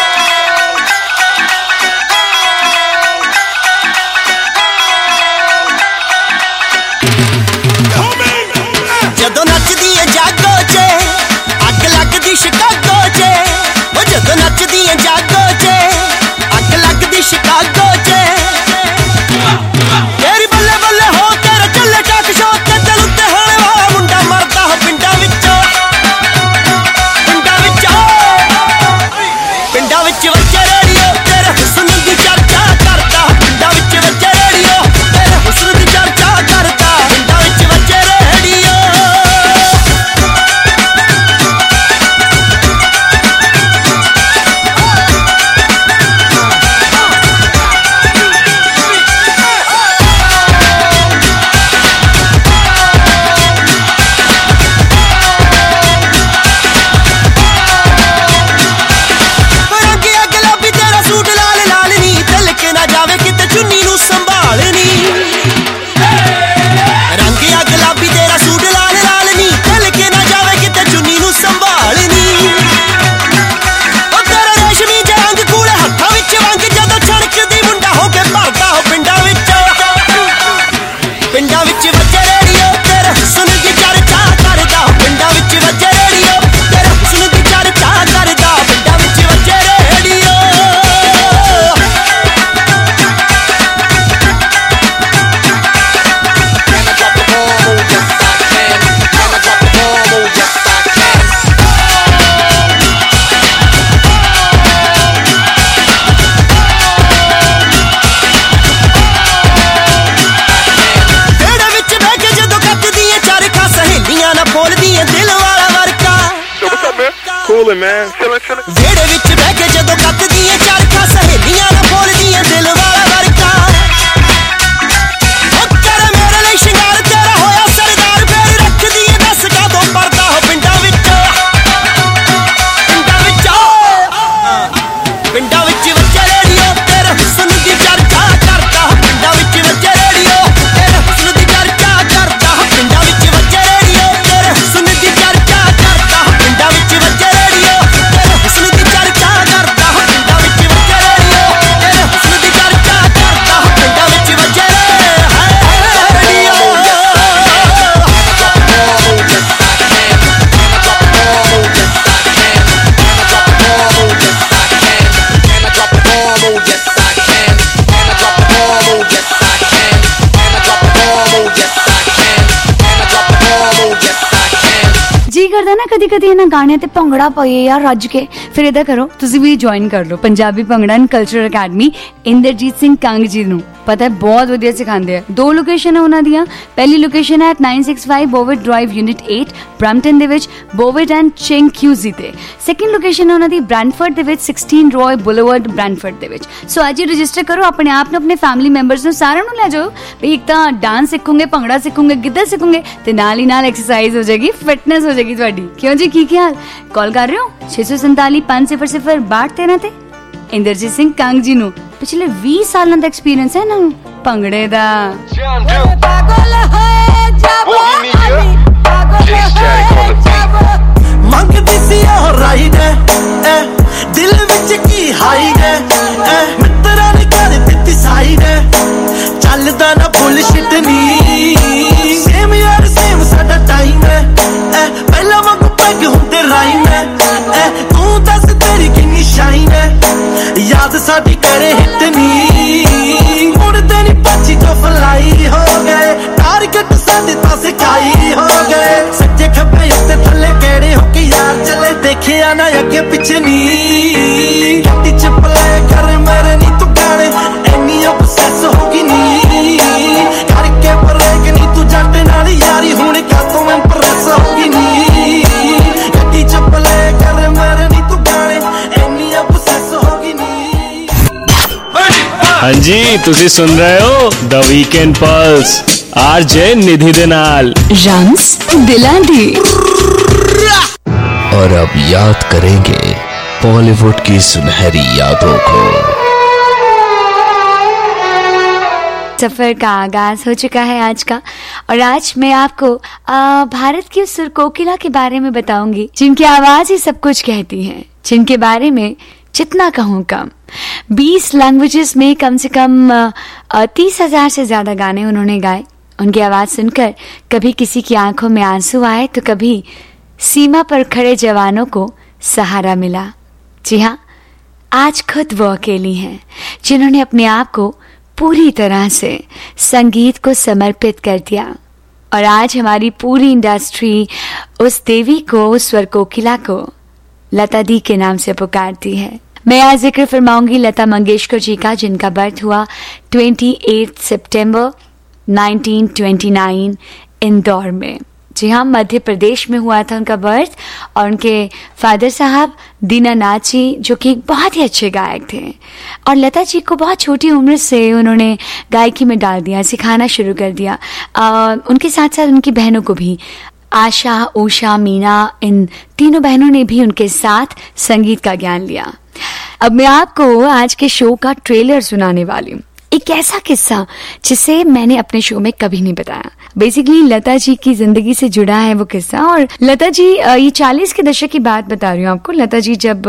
ਜਦੋਂ ਨੱਚਦੀ ਏ ਜਾਗੋ 'ਚ ਅੱਗ ਲੱਗਦੀ ਸ਼ਿਕਾਗੋ 'ਚ, ਉਹ ਜਦੋਂ ਨੱਚਦੀ ਏ ਜਾਗੋ 'ਚ ਅੱਗ ਲੱਗਦੀ ਸ਼ਿਕਾਗੋ 'ਚ। ਤੇਰੀ ਬੱਲੇ ਬੱਲੇ ਹੋ ਤੇਰੇ ਚੱਲੇ ਟਾਕ ਸ਼ੋ ਤੇ ਦਿਲ ਉੱਤੇ ਹੋਣੇ ਵਾਲਾ ਮੁੰਡਾ ਮਰਦਾ ਪਿੰਡਾਂ ਵਿੱਚੋਂ, ਪਿੰਡਾਂ ਵਿੱਚੋਂ, ਪਿੰਡਾਂ ਵਿੱਚ ਵੱਜੇ ਰੇਡੀਓ ਤੇਰੇ ਹੁਸਨ ਦੀ ਚਰਚਾ ਕਰਦਾ। ਪਿੰਡਾਂ ਵਿੱਚ ਵੱਜੇ ਰੇਡੀਓ ਤੇਰੇ ਹੁਸਨ ਦੀ ਚਰਚਾ ਕਰਦਾ। ਪਿੰਡਾਂ ਵਿੱਚ ਵੱਜੇ ਰੇਡੀਓ। ਰੰਗਿਆ ਗੁਲਾਬੀ ਤੇਰਾ ਸੂਟ ਲਾਲ ਲਾਲ ਨੀ, ਤਿਲਕ ਨਾ ਜਾਵੇ ਕਿਤੇ ਚੁੰਨੀ ਨੂੰ ਸੰਭਾਲਣੀ। ਰੰਗਿਆ ਗੁਲਾਬੀ ਤੇਰਾ ਸੂਟ ਲਾਲ ਲਾਲ ਨੀ, ਤਿਲਕ ਨਾ ਜਾਵੇ ਕਿਤੇ ਚੁੰਨੀ ਨੂੰ ਸੰਭਾਲਣੀ। ਉਹ ਤੇਰਾ ਰੇਸ਼ਮੀ ਜਿਹਾ ਰੰਗ ਕੂਲੇ ਹੱਥਾਂ ਵਿੱਚ ਵੰਗ ਜਦੋਂ ਛੜਕਦੀ ਮੁੰਡਾ ਹੋ ਕੇ ਭਰਦਾ ਹੋ ਪਿੰਡਾਂ ਵਿੱਚ। ਪਿੰਡਾਂ ਵਿੱਚ ਵੱਜੇ ਰੇਡੀਓ ਤੇਰੇ ਹੁਸਨ ਦੀ ਚਰਚਾ ਕਰਦਾ। ਪਿੰਡਾਂ ਵਿੱਚ ਵੱਜੇ ਰੇਡੀਓ ਤੇਰੇ ਹੁਸਨ ਦੀ ਚਰਚਾ ਕਰਦਾ। ਪਿੰਡਾਂ ਵਿੱਚ ਵੱਜੇ ਰੇਡੀਓ। ਵਿਹੜੇ ਵਿੱਚ ਬਹਿ ਕੇ ਜਦੋਂ ਕੱਟਦੀਆਂ ਚਰਖਾ, ਸਹੇਲੀਆਂ ਨਾਲ ਬੋਲਦੀਆਂ ਦਿਲ ਵਾਲਾ ਵਰਕਾ। ਵਿਹੜੇ ਵਿੱਚ ਬਹਿ ਕੇ ਜਦੋਂ ਕੱਟਦੀਆਂ ਚਰਖਾ, ਸਹੇਲੀਆਂ ਨਾਲ ਬੋਲਦੀਆਂ ਦਿਲ ਵਾਲਾ ਵਰਕਾ। ਉਹ ਤੇਰੇ ਮੇਰੇ ਲਈ ਸ਼ਿੰਗਾਰ ਤੇਰਾ ਹੋਇਆ ਸਰਦਾਰ, ਫੇਰ ਰੱਖਦੀ ਏ ਦੱਸ ਕਦੋਂ ਪਰਦਾ ਹੋ ਪਿੰਡਾਂ ਵਿੱਚ। ਪਿੰਡਾਂ ਵਿੱਚ, ਪਿੰਡਾਂ ਵਿੱਚ ਵੱਜੇ ਰੇਡੀਓ ਤੇਰੇ ਹੁਸਨ ਦੀ ਚਰਚਾ ਕਰਦਾ। ਪਿੰਡਾਂ ਵਿੱਚ ਵੱਜੇ ਰੇਡੀਓ ਤੇਰੇ ਹੁਸਨ ਦੀ ਚਰਚਾ ਕਰਦਾ। ਪਿੰਡਾਂ ਵਿੱਚ ਵੱਜੇ ਰੇਡੀਓ ਤੇਰੇ ਹੁਸਨ ਦੀ ਚਰਚਾ ਕਰਦਾ। ਪਿੰਡਾਂ ਵਿੱਚ ਵੱਜੇ ਰੇਡੀਓ ਤੇਰੇ ਹੁਸਨ ਦੀ ਚਰਚਾ ਕਰਦਾ। ਪਿੰਡਾਂ ਵਿੱਚ ਵੱਜੇ ਰੇਡੀਓ ਤੇਰੇ ਹੁਸਨ ਦੀ ਚਰਚਾ
कदी इन्हां गाणियां ते भंगड़ा पाइए यार रज के। फिर इदा करो तुसी भी ज्वाइन कर लो Punjabi bhangra and cultural academy Indrajit Singh Kang ji नूं। पता है बहुत वधिया सिखांदे हैं। 2 लोकेशन है उन्हां दियां। पहली लोकेशन है 965 बोविट ड्राइव यूनिट 8 ब्रैम्पटन दे विच बोविट एंड चिंक्यूजी ते। सेकंड लोकेशन है उन्हां दी ब्रैंडफर्ड दे विच 16 रॉय बुलेवर्ड ब्रैंडफर्ड दे विच। सो आज ही रजिस्टर करो अपने आप नूं अपने फैमिली मैंबर्स नूं सारिआं नूं ले जाओ भई एक तां डांस सीखोगे भंगड़ा सीखोगे गिद्धा सीखोगे ते नाल ही नाल एक्सरसाइज हो जाएगी फिटनेस हो जाएगी तुहाडी। क्यों जी की हाल कॉल कर रहे हो 647 500 6213 ते इंद्रजीत सिंह कंग जी नूं पिछले 20 सालों का एक्सपीरियंस है इन्हां नूं भंगड़े दा।
मंगदी सी ओह राइड दिल विच की हाइड मित्तरां ने कर दित्ती साइड चलदा ना बुलशिट नी सेम यार सेम साडा टाइम है पहला वांग पैग हुंदे राइम है तू दस तेरी किन्नी शाइन है याद साडी करे हिट नी मुड़दे नी पछी जो फलाई हो गए टारगेट साडे पासे काई हो गए सच्चे खब्बे उत्ते थल्ले केड़े हो के यार चले देखे ना अगे पिछे नी गड्डी च प्ले कर मेरे नी तू गाने एनी ऑब्सेस होगी नी करके ब्रेक नी तू जट नाल यारी हुण का तू इंप्रेस होगी नी गड्डी च प्ले कर मेरे नी तू गाने एनी ऑब्सेस होगी नी।
हाँ जी तुसी सुन रहे हो the weekend pulse RJ Nidhi दे नाल
रम्स दिलां दी।
और अब याद करेंगे बॉलीवुड की सुनहरी यादों को।
सफर का आगाज हो चुका है आज का और आज मैं आपको भारत की उस सुरकोकिला के बारे में बताऊंगी जिनकी आवाज ही सब कुछ कहती है, जिनके बारे में जितना कहूँ कम। 20 लैंग्वेजेस में कम से कम 30,000 से ज्यादा गाने उन्होंने गाए। उनकी आवाज सुनकर कभी किसी की आंखों में आंसू आए तो कभी सीमा पर खड़े जवानों को सहारा मिला। जी हाँ, आज खुद वो अकेली हैं जिन्होंने अपने आप को पूरी तरह से संगीत को समर्पित कर दिया और आज हमारी पूरी इंडस्ट्री उस देवी को, उस स्वर कोकिला को लता दी के नाम से पुकारती है। मैं आज जिक्र फरमाऊंगी लता मंगेशकर जी का, जिनका बर्थ हुआ 28 सितंबर 1929 इंदौर में। जी हाँ, मध्य प्रदेश में हुआ था उनका बर्थ। और उनके फादर साहब दीनानाथ जी जो कि बहुत ही अच्छे गायक थे और लता जी को बहुत छोटी उम्र से उन्होंने गायकी में डाल दिया, सिखाना शुरू कर दिया। उनके साथ साथ उनकी बहनों को भी, आशा, उषा, मीना, इन तीनों बहनों ने भी उनके साथ संगीत का ज्ञान लिया। अब मैं आपको आज के शो का ट्रेलर सुनाने वाली हूँ। एक ऐसा किस्सा जिसे मैंने अपने शो में कभी नहीं बताया। बेसिकली लता जी की जिंदगी से जुड़ा है वो किस्सा। और लता जी, ये 40 के दशक की बात बता रही हूँ आपको। लता जी जब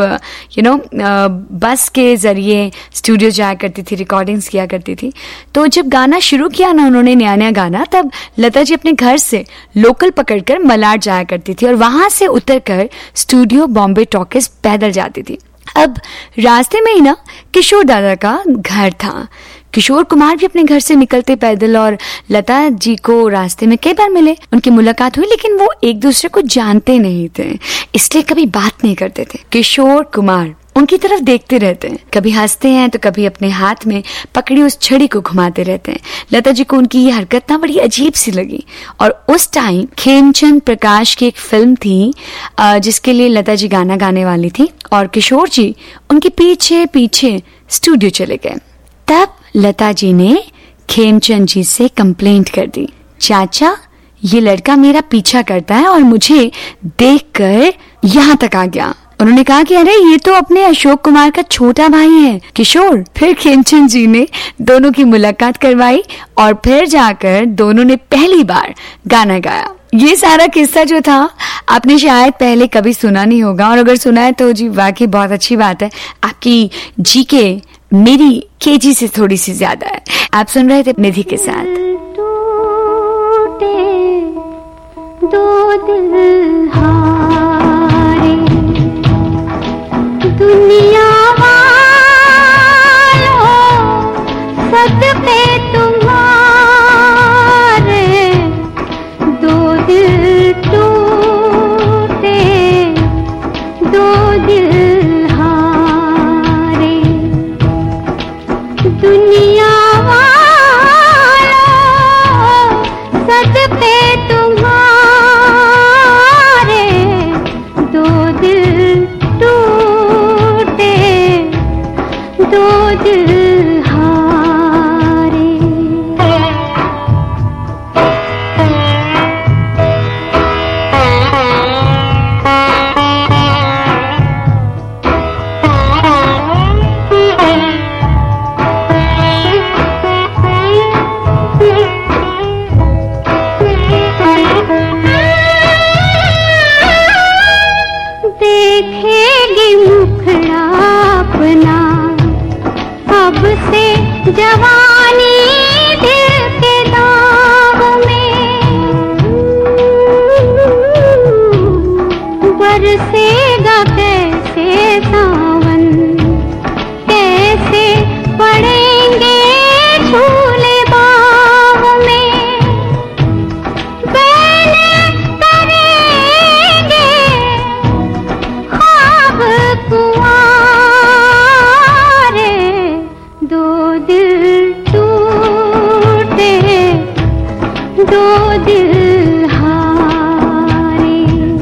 बस के जरिए स्टूडियो जाया करती थी, रिकॉर्डिंग्स किया करती थी, तो जब गाना शुरू किया ना उन्होंने, नया नया गाना, तब लता जी अपने घर से लोकल पकड़कर मलाड जाया करती थी और वहां से उतरकर स्टूडियो बॉम्बे टॉकीज पैदल जाती थी। अब रास्ते में ही ना किशोर दादा का घर था। किशोर कुमार भी अपने घर से निकलते पैदल और लता जी को रास्ते में कई बार मिले, उनकी मुलाकात हुई, लेकिन वो एक दूसरे को जानते नहीं थे, इसलिए कभी बात नहीं करते थे। किशोर कुमार उनकी तरफ देखते रहते हैं, कभी हंसते हैं तो कभी अपने हाथ में पकड़ी उस छड़ी को घुमाते रहते हैं। लता जी को उनकी ये हरकत ना बड़ी अजीब सी लगी और उस टाइम खेमचंद प्रकाश की एक फिल्म थी जिसके लिए लता जी गाना गाने वाली थी और किशोर जी उनके पीछे पीछे स्टूडियो चले गए। तब लता जी ने खेमचंद जी से कंप्लेंट कर दी, चाचा ये लड़का मेरा पीछा करता है और मुझे देखकर यहाँ तक आ गया। उन्होंने कहा कि अरे ये तो अपने अशोक कुमार का छोटा भाई है किशोर। फिर खेमचंद जी ने दोनों की मुलाकात करवाई और फिर जाकर दोनों ने पहली बार गाना गाया। ये सारा किस्सा जो था आपने शायद पहले कभी सुना नहीं होगा और अगर सुना है तो जी वाकई बहुत अच्छी बात है। आपकी जीके मेरी केजी से थोड़ी सी ज्यादा है। आप सुन रहे थे निधि के साथ।
दो दिल हारे दुनिया वालों सदके तुम्हारे, दो दिल टूटे दो दिल हारे दुनिया सदके तुम्हारे दो दिल टूटे दो दिल हारे देखेगी मुखड़ा अपना अब से जवानी दिल के दाग में बरसेगा कैसे सावन कैसे पड़ेंगे झूले बाग में कुआरे दो दिल टूटे दो दिल हारे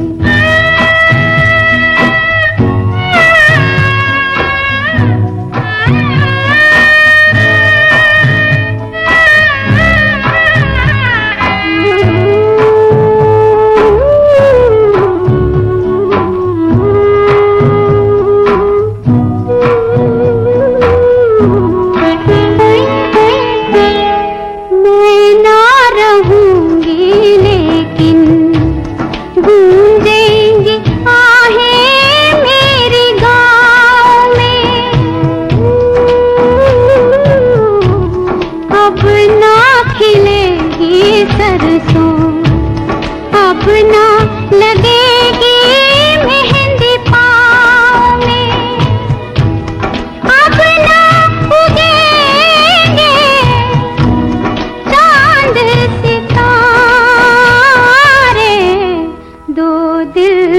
गूंजेंगी आहें मेरी गाँव में अब ना खिलेगी सरसों अब ना लगेगी मेहंदी पाँव में अब ना उगेंगे चांद सितारे दो दिल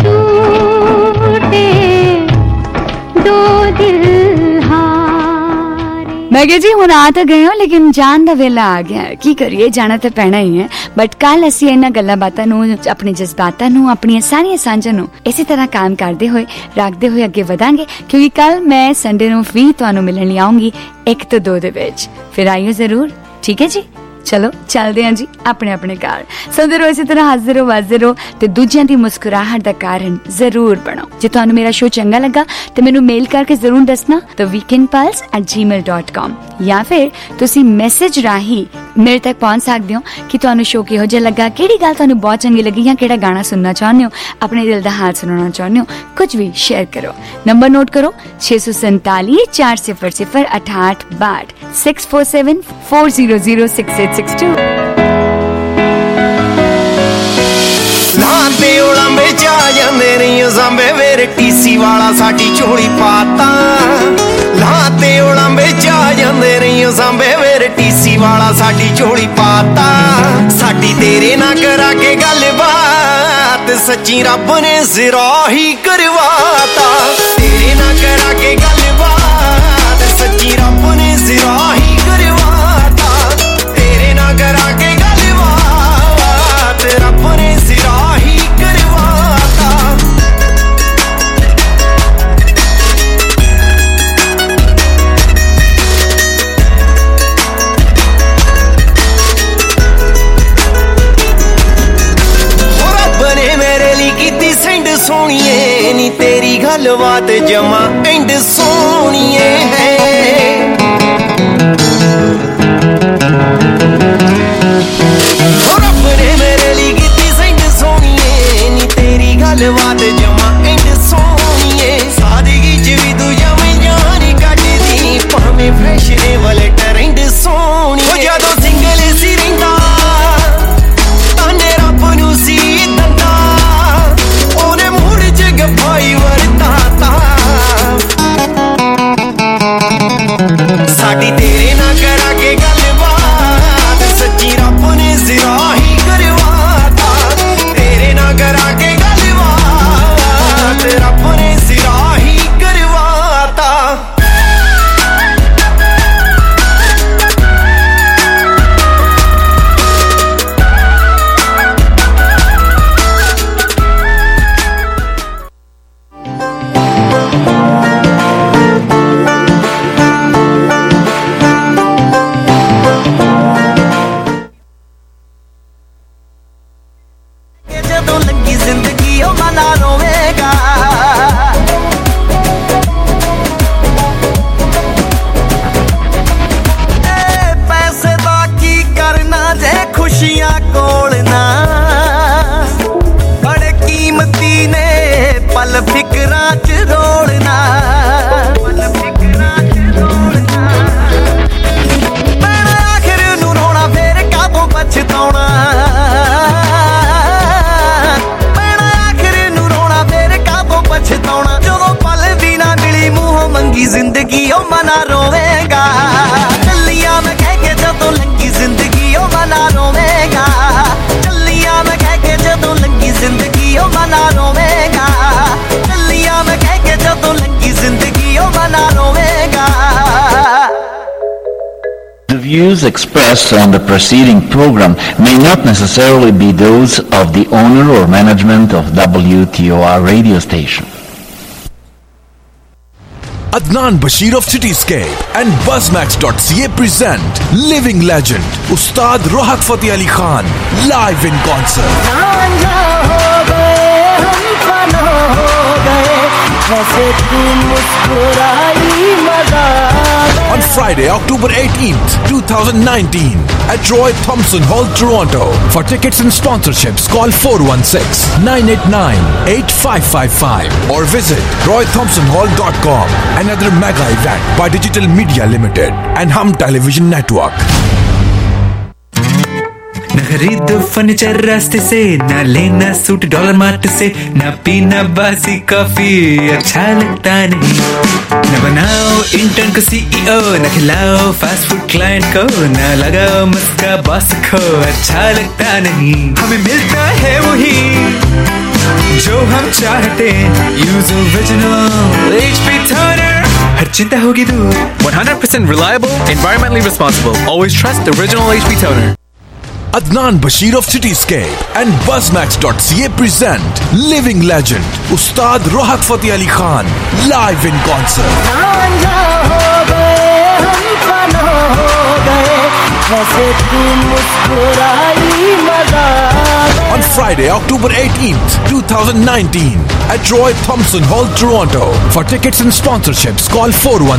टूटे दो दिल हारे।
मैं कह जी हुण आ तो गए हो लेकिन जान दा वेला आ गया की करिए जाना तो पैना ही है बट कल असी इन्हां गल्लां बातां नूं अपने जज्बातां नूं अपनियां सारियां सांझां नूं इसी तरह काम करते हुए रखते हुए अगे वधांगे क्योंकि कल मैं संडे नूं भी तुहानूं मिलण लई आऊंगी 1 तो 2 दे विच फिर आइयो जरूर ठीक है जी। चलो चलते हैं जी अपने अपने घर सुनते रहो इसी तरह हाजिर हो वाजिर हो ते दूजियां दी मुस्कुराहट दा कारण जरूर बनो। जे तुहानूं मेरा शो चंगा लगा तो मैनूं मेल करके जरूर दसना तो weekendpulse@gmail.com या फिर तुसी मैसेज राही मेरे तक पहुंच सकते हो कि तुहानूं शो किहो जिहा लगा केड़ी गल तुहानूं बहुत चंगी लगी या केड़ा गाना सुनना चाहुंदे हो अपने दिल दा हाल सुनाना चाहुंदे हो कुछ भी शेयर करो। नंबर नोट करो 647 400 68 647 400 6862।
ਲਾਂਦੇ ਉਲੰਬੇ ਚ ਆ ਜਾਂਦੇ ਨਹੀਂ ਸਾਂਬੇ ਵੇਰ ਟੀਸੀ ਵਾਲਾ ਸਾਡੀ ਝੋਲੀ ਪਾਤਾ ਲਾਂਦੇ ਉਲੰਬੇ ਚ ਆ ਜਾਂਦੇ ਨਹੀਂ ਸਾਂਬੇ ਵੇਰ ਟੀਸੀ ਵਾਲਾ ਸਾਡੀ ਝੋਲੀ ਪਾਤਾ ਸਾਡੀ ਤੇਰੇ ਨਾਲ ਕਰਾ ਕੇ ਗੱਲਬਾਤ ਸੱਚੀ ਰੱਬ ਨੇ ਜ਼ਰਾ ਹੀ ਕਰਵਾਤਾ ਤੇਰੇ ਨਾਲ ਕਰਾ ਕੇ ਗੱਲਬਾਤ ਸੱਚੀ ਰੱਬ ਨੇ ਜ਼ਰਾ ਹੀ ਕਰਵਾਤਾ ਤੇਰੇ ਨਾਲ ਕਰਾ ਕੇ ਗੱਲਬਾਤ ਰੱਬ ਨੇ ਜ਼ਰਾ ਹੀ ਕਰਵਾਤਾ सोनिए नी तेरी गलबात जमा एंड सोनिए है रब ने मेरे लिए कीती सेंड सोनिए नी तेरी गलबात जमा एंड सोनिए सादगी च भी तू जमे जान कटदी भावें फैशनेबल ट्रेंड सोनिए ओ जदों सिंगल सी रहिंदा ताने रब नूं सी दंदा भाई वरताता साडी तेरे ना करा के गलबात सच्ची रब ने ज़रा ही करवाता तेरे ना करा के गलबात च रोड़ना पैना आखिर नू रोना फिर कादों पछताउणा पैना आखिर नू रोना फिर कादों पछताउणा जदों पल भी ना मिली मूंहों मंगी जिंदगी ओ मना रोवेगा चलिया मैं कह के जदों लंगी जिंदगी ओ मना रोवेगा चलिया मैं कह के जदों लंगी जिंदगी ओ मना रोवेगा चलिया मैं कह के जदों लंगी जिंदगी ओ मना रोवेगा.
The views expressed on the preceding program may not necessarily be those of the owner or management of WTOR radio station.
Adnan Bashir of Cityscape and Buzzmax.ca present Living Legend Ustad Rohat Fateh Ali Khan live in concert. On Friday, October 18th, 2019 at Roy Thompson Hall, Toronto. For tickets and sponsorships, call 416-989-8555 or visit roythompsonhall.com. Another mega event by Digital Media Limited and Hum Television Network.
न खरीदो फर्नीचर रास्ते से, न लेना सूट डॉलर मार्ट से, न पीना बासी कॉफी अच्छा लगता नहीं, न बनाओ इंटर्न को सीईओ, न खिलाओ फास्ट फूड क्लाइंट को, न लगाओ मस्का बॉस को अच्छा लगता नहीं. हमें मिलता है वही जो हम चाहते, यूज ओरिजिनल HP toner, हर चिंता होगी दूर.
100% reliable, environmentally responsible. Always trust the original HP toner.
Adnan Bashir of Cityscape and Buzzmax.ca present Living Legend Ustad Rohat Fateh Ali Khan live in concert. On Friday, October 18th, 2019 at Roy Thompson Hall, Toronto. For tickets and sponsorships, call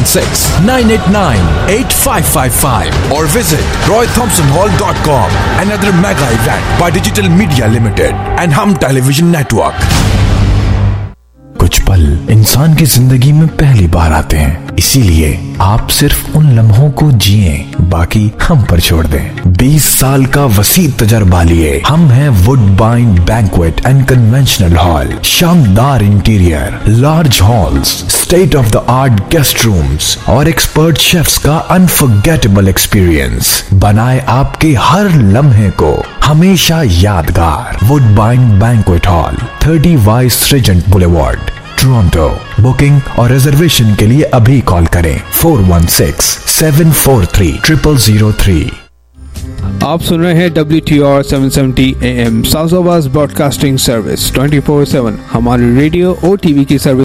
416-989-8555 or visit roythompsonhall.com. Another mega event by Digital Media Limited and Hum Television Network.
कुछ पल इंसान की जिंदगी में पहली बार आते हैं, इसीलिए आप सिर्फ उन लम्हों को जिए, बाकी हम पर छोड़ दें. 20 साल का वसी तजर्बा लिए हम हैं Woodbine banquet and conventional hall. शानदार interior, large halls, state of the art guest rooms और एक्सपर्ट शेफ्स का अनफॉरगेटेबल एक्सपीरियंस बनाए आपके हर लम्हे को हमेशा यादगार. Woodbine banquet hall, 30 vice regent boulevard, Toronto. Booking और रिजर्वेशन के लिए अभी कॉल करें 416-743-0003.
आप सुन रहे हैं WTOR 770 AM south broadcasting service 24/7. हमारी रेडियो और टीवी की सर्विस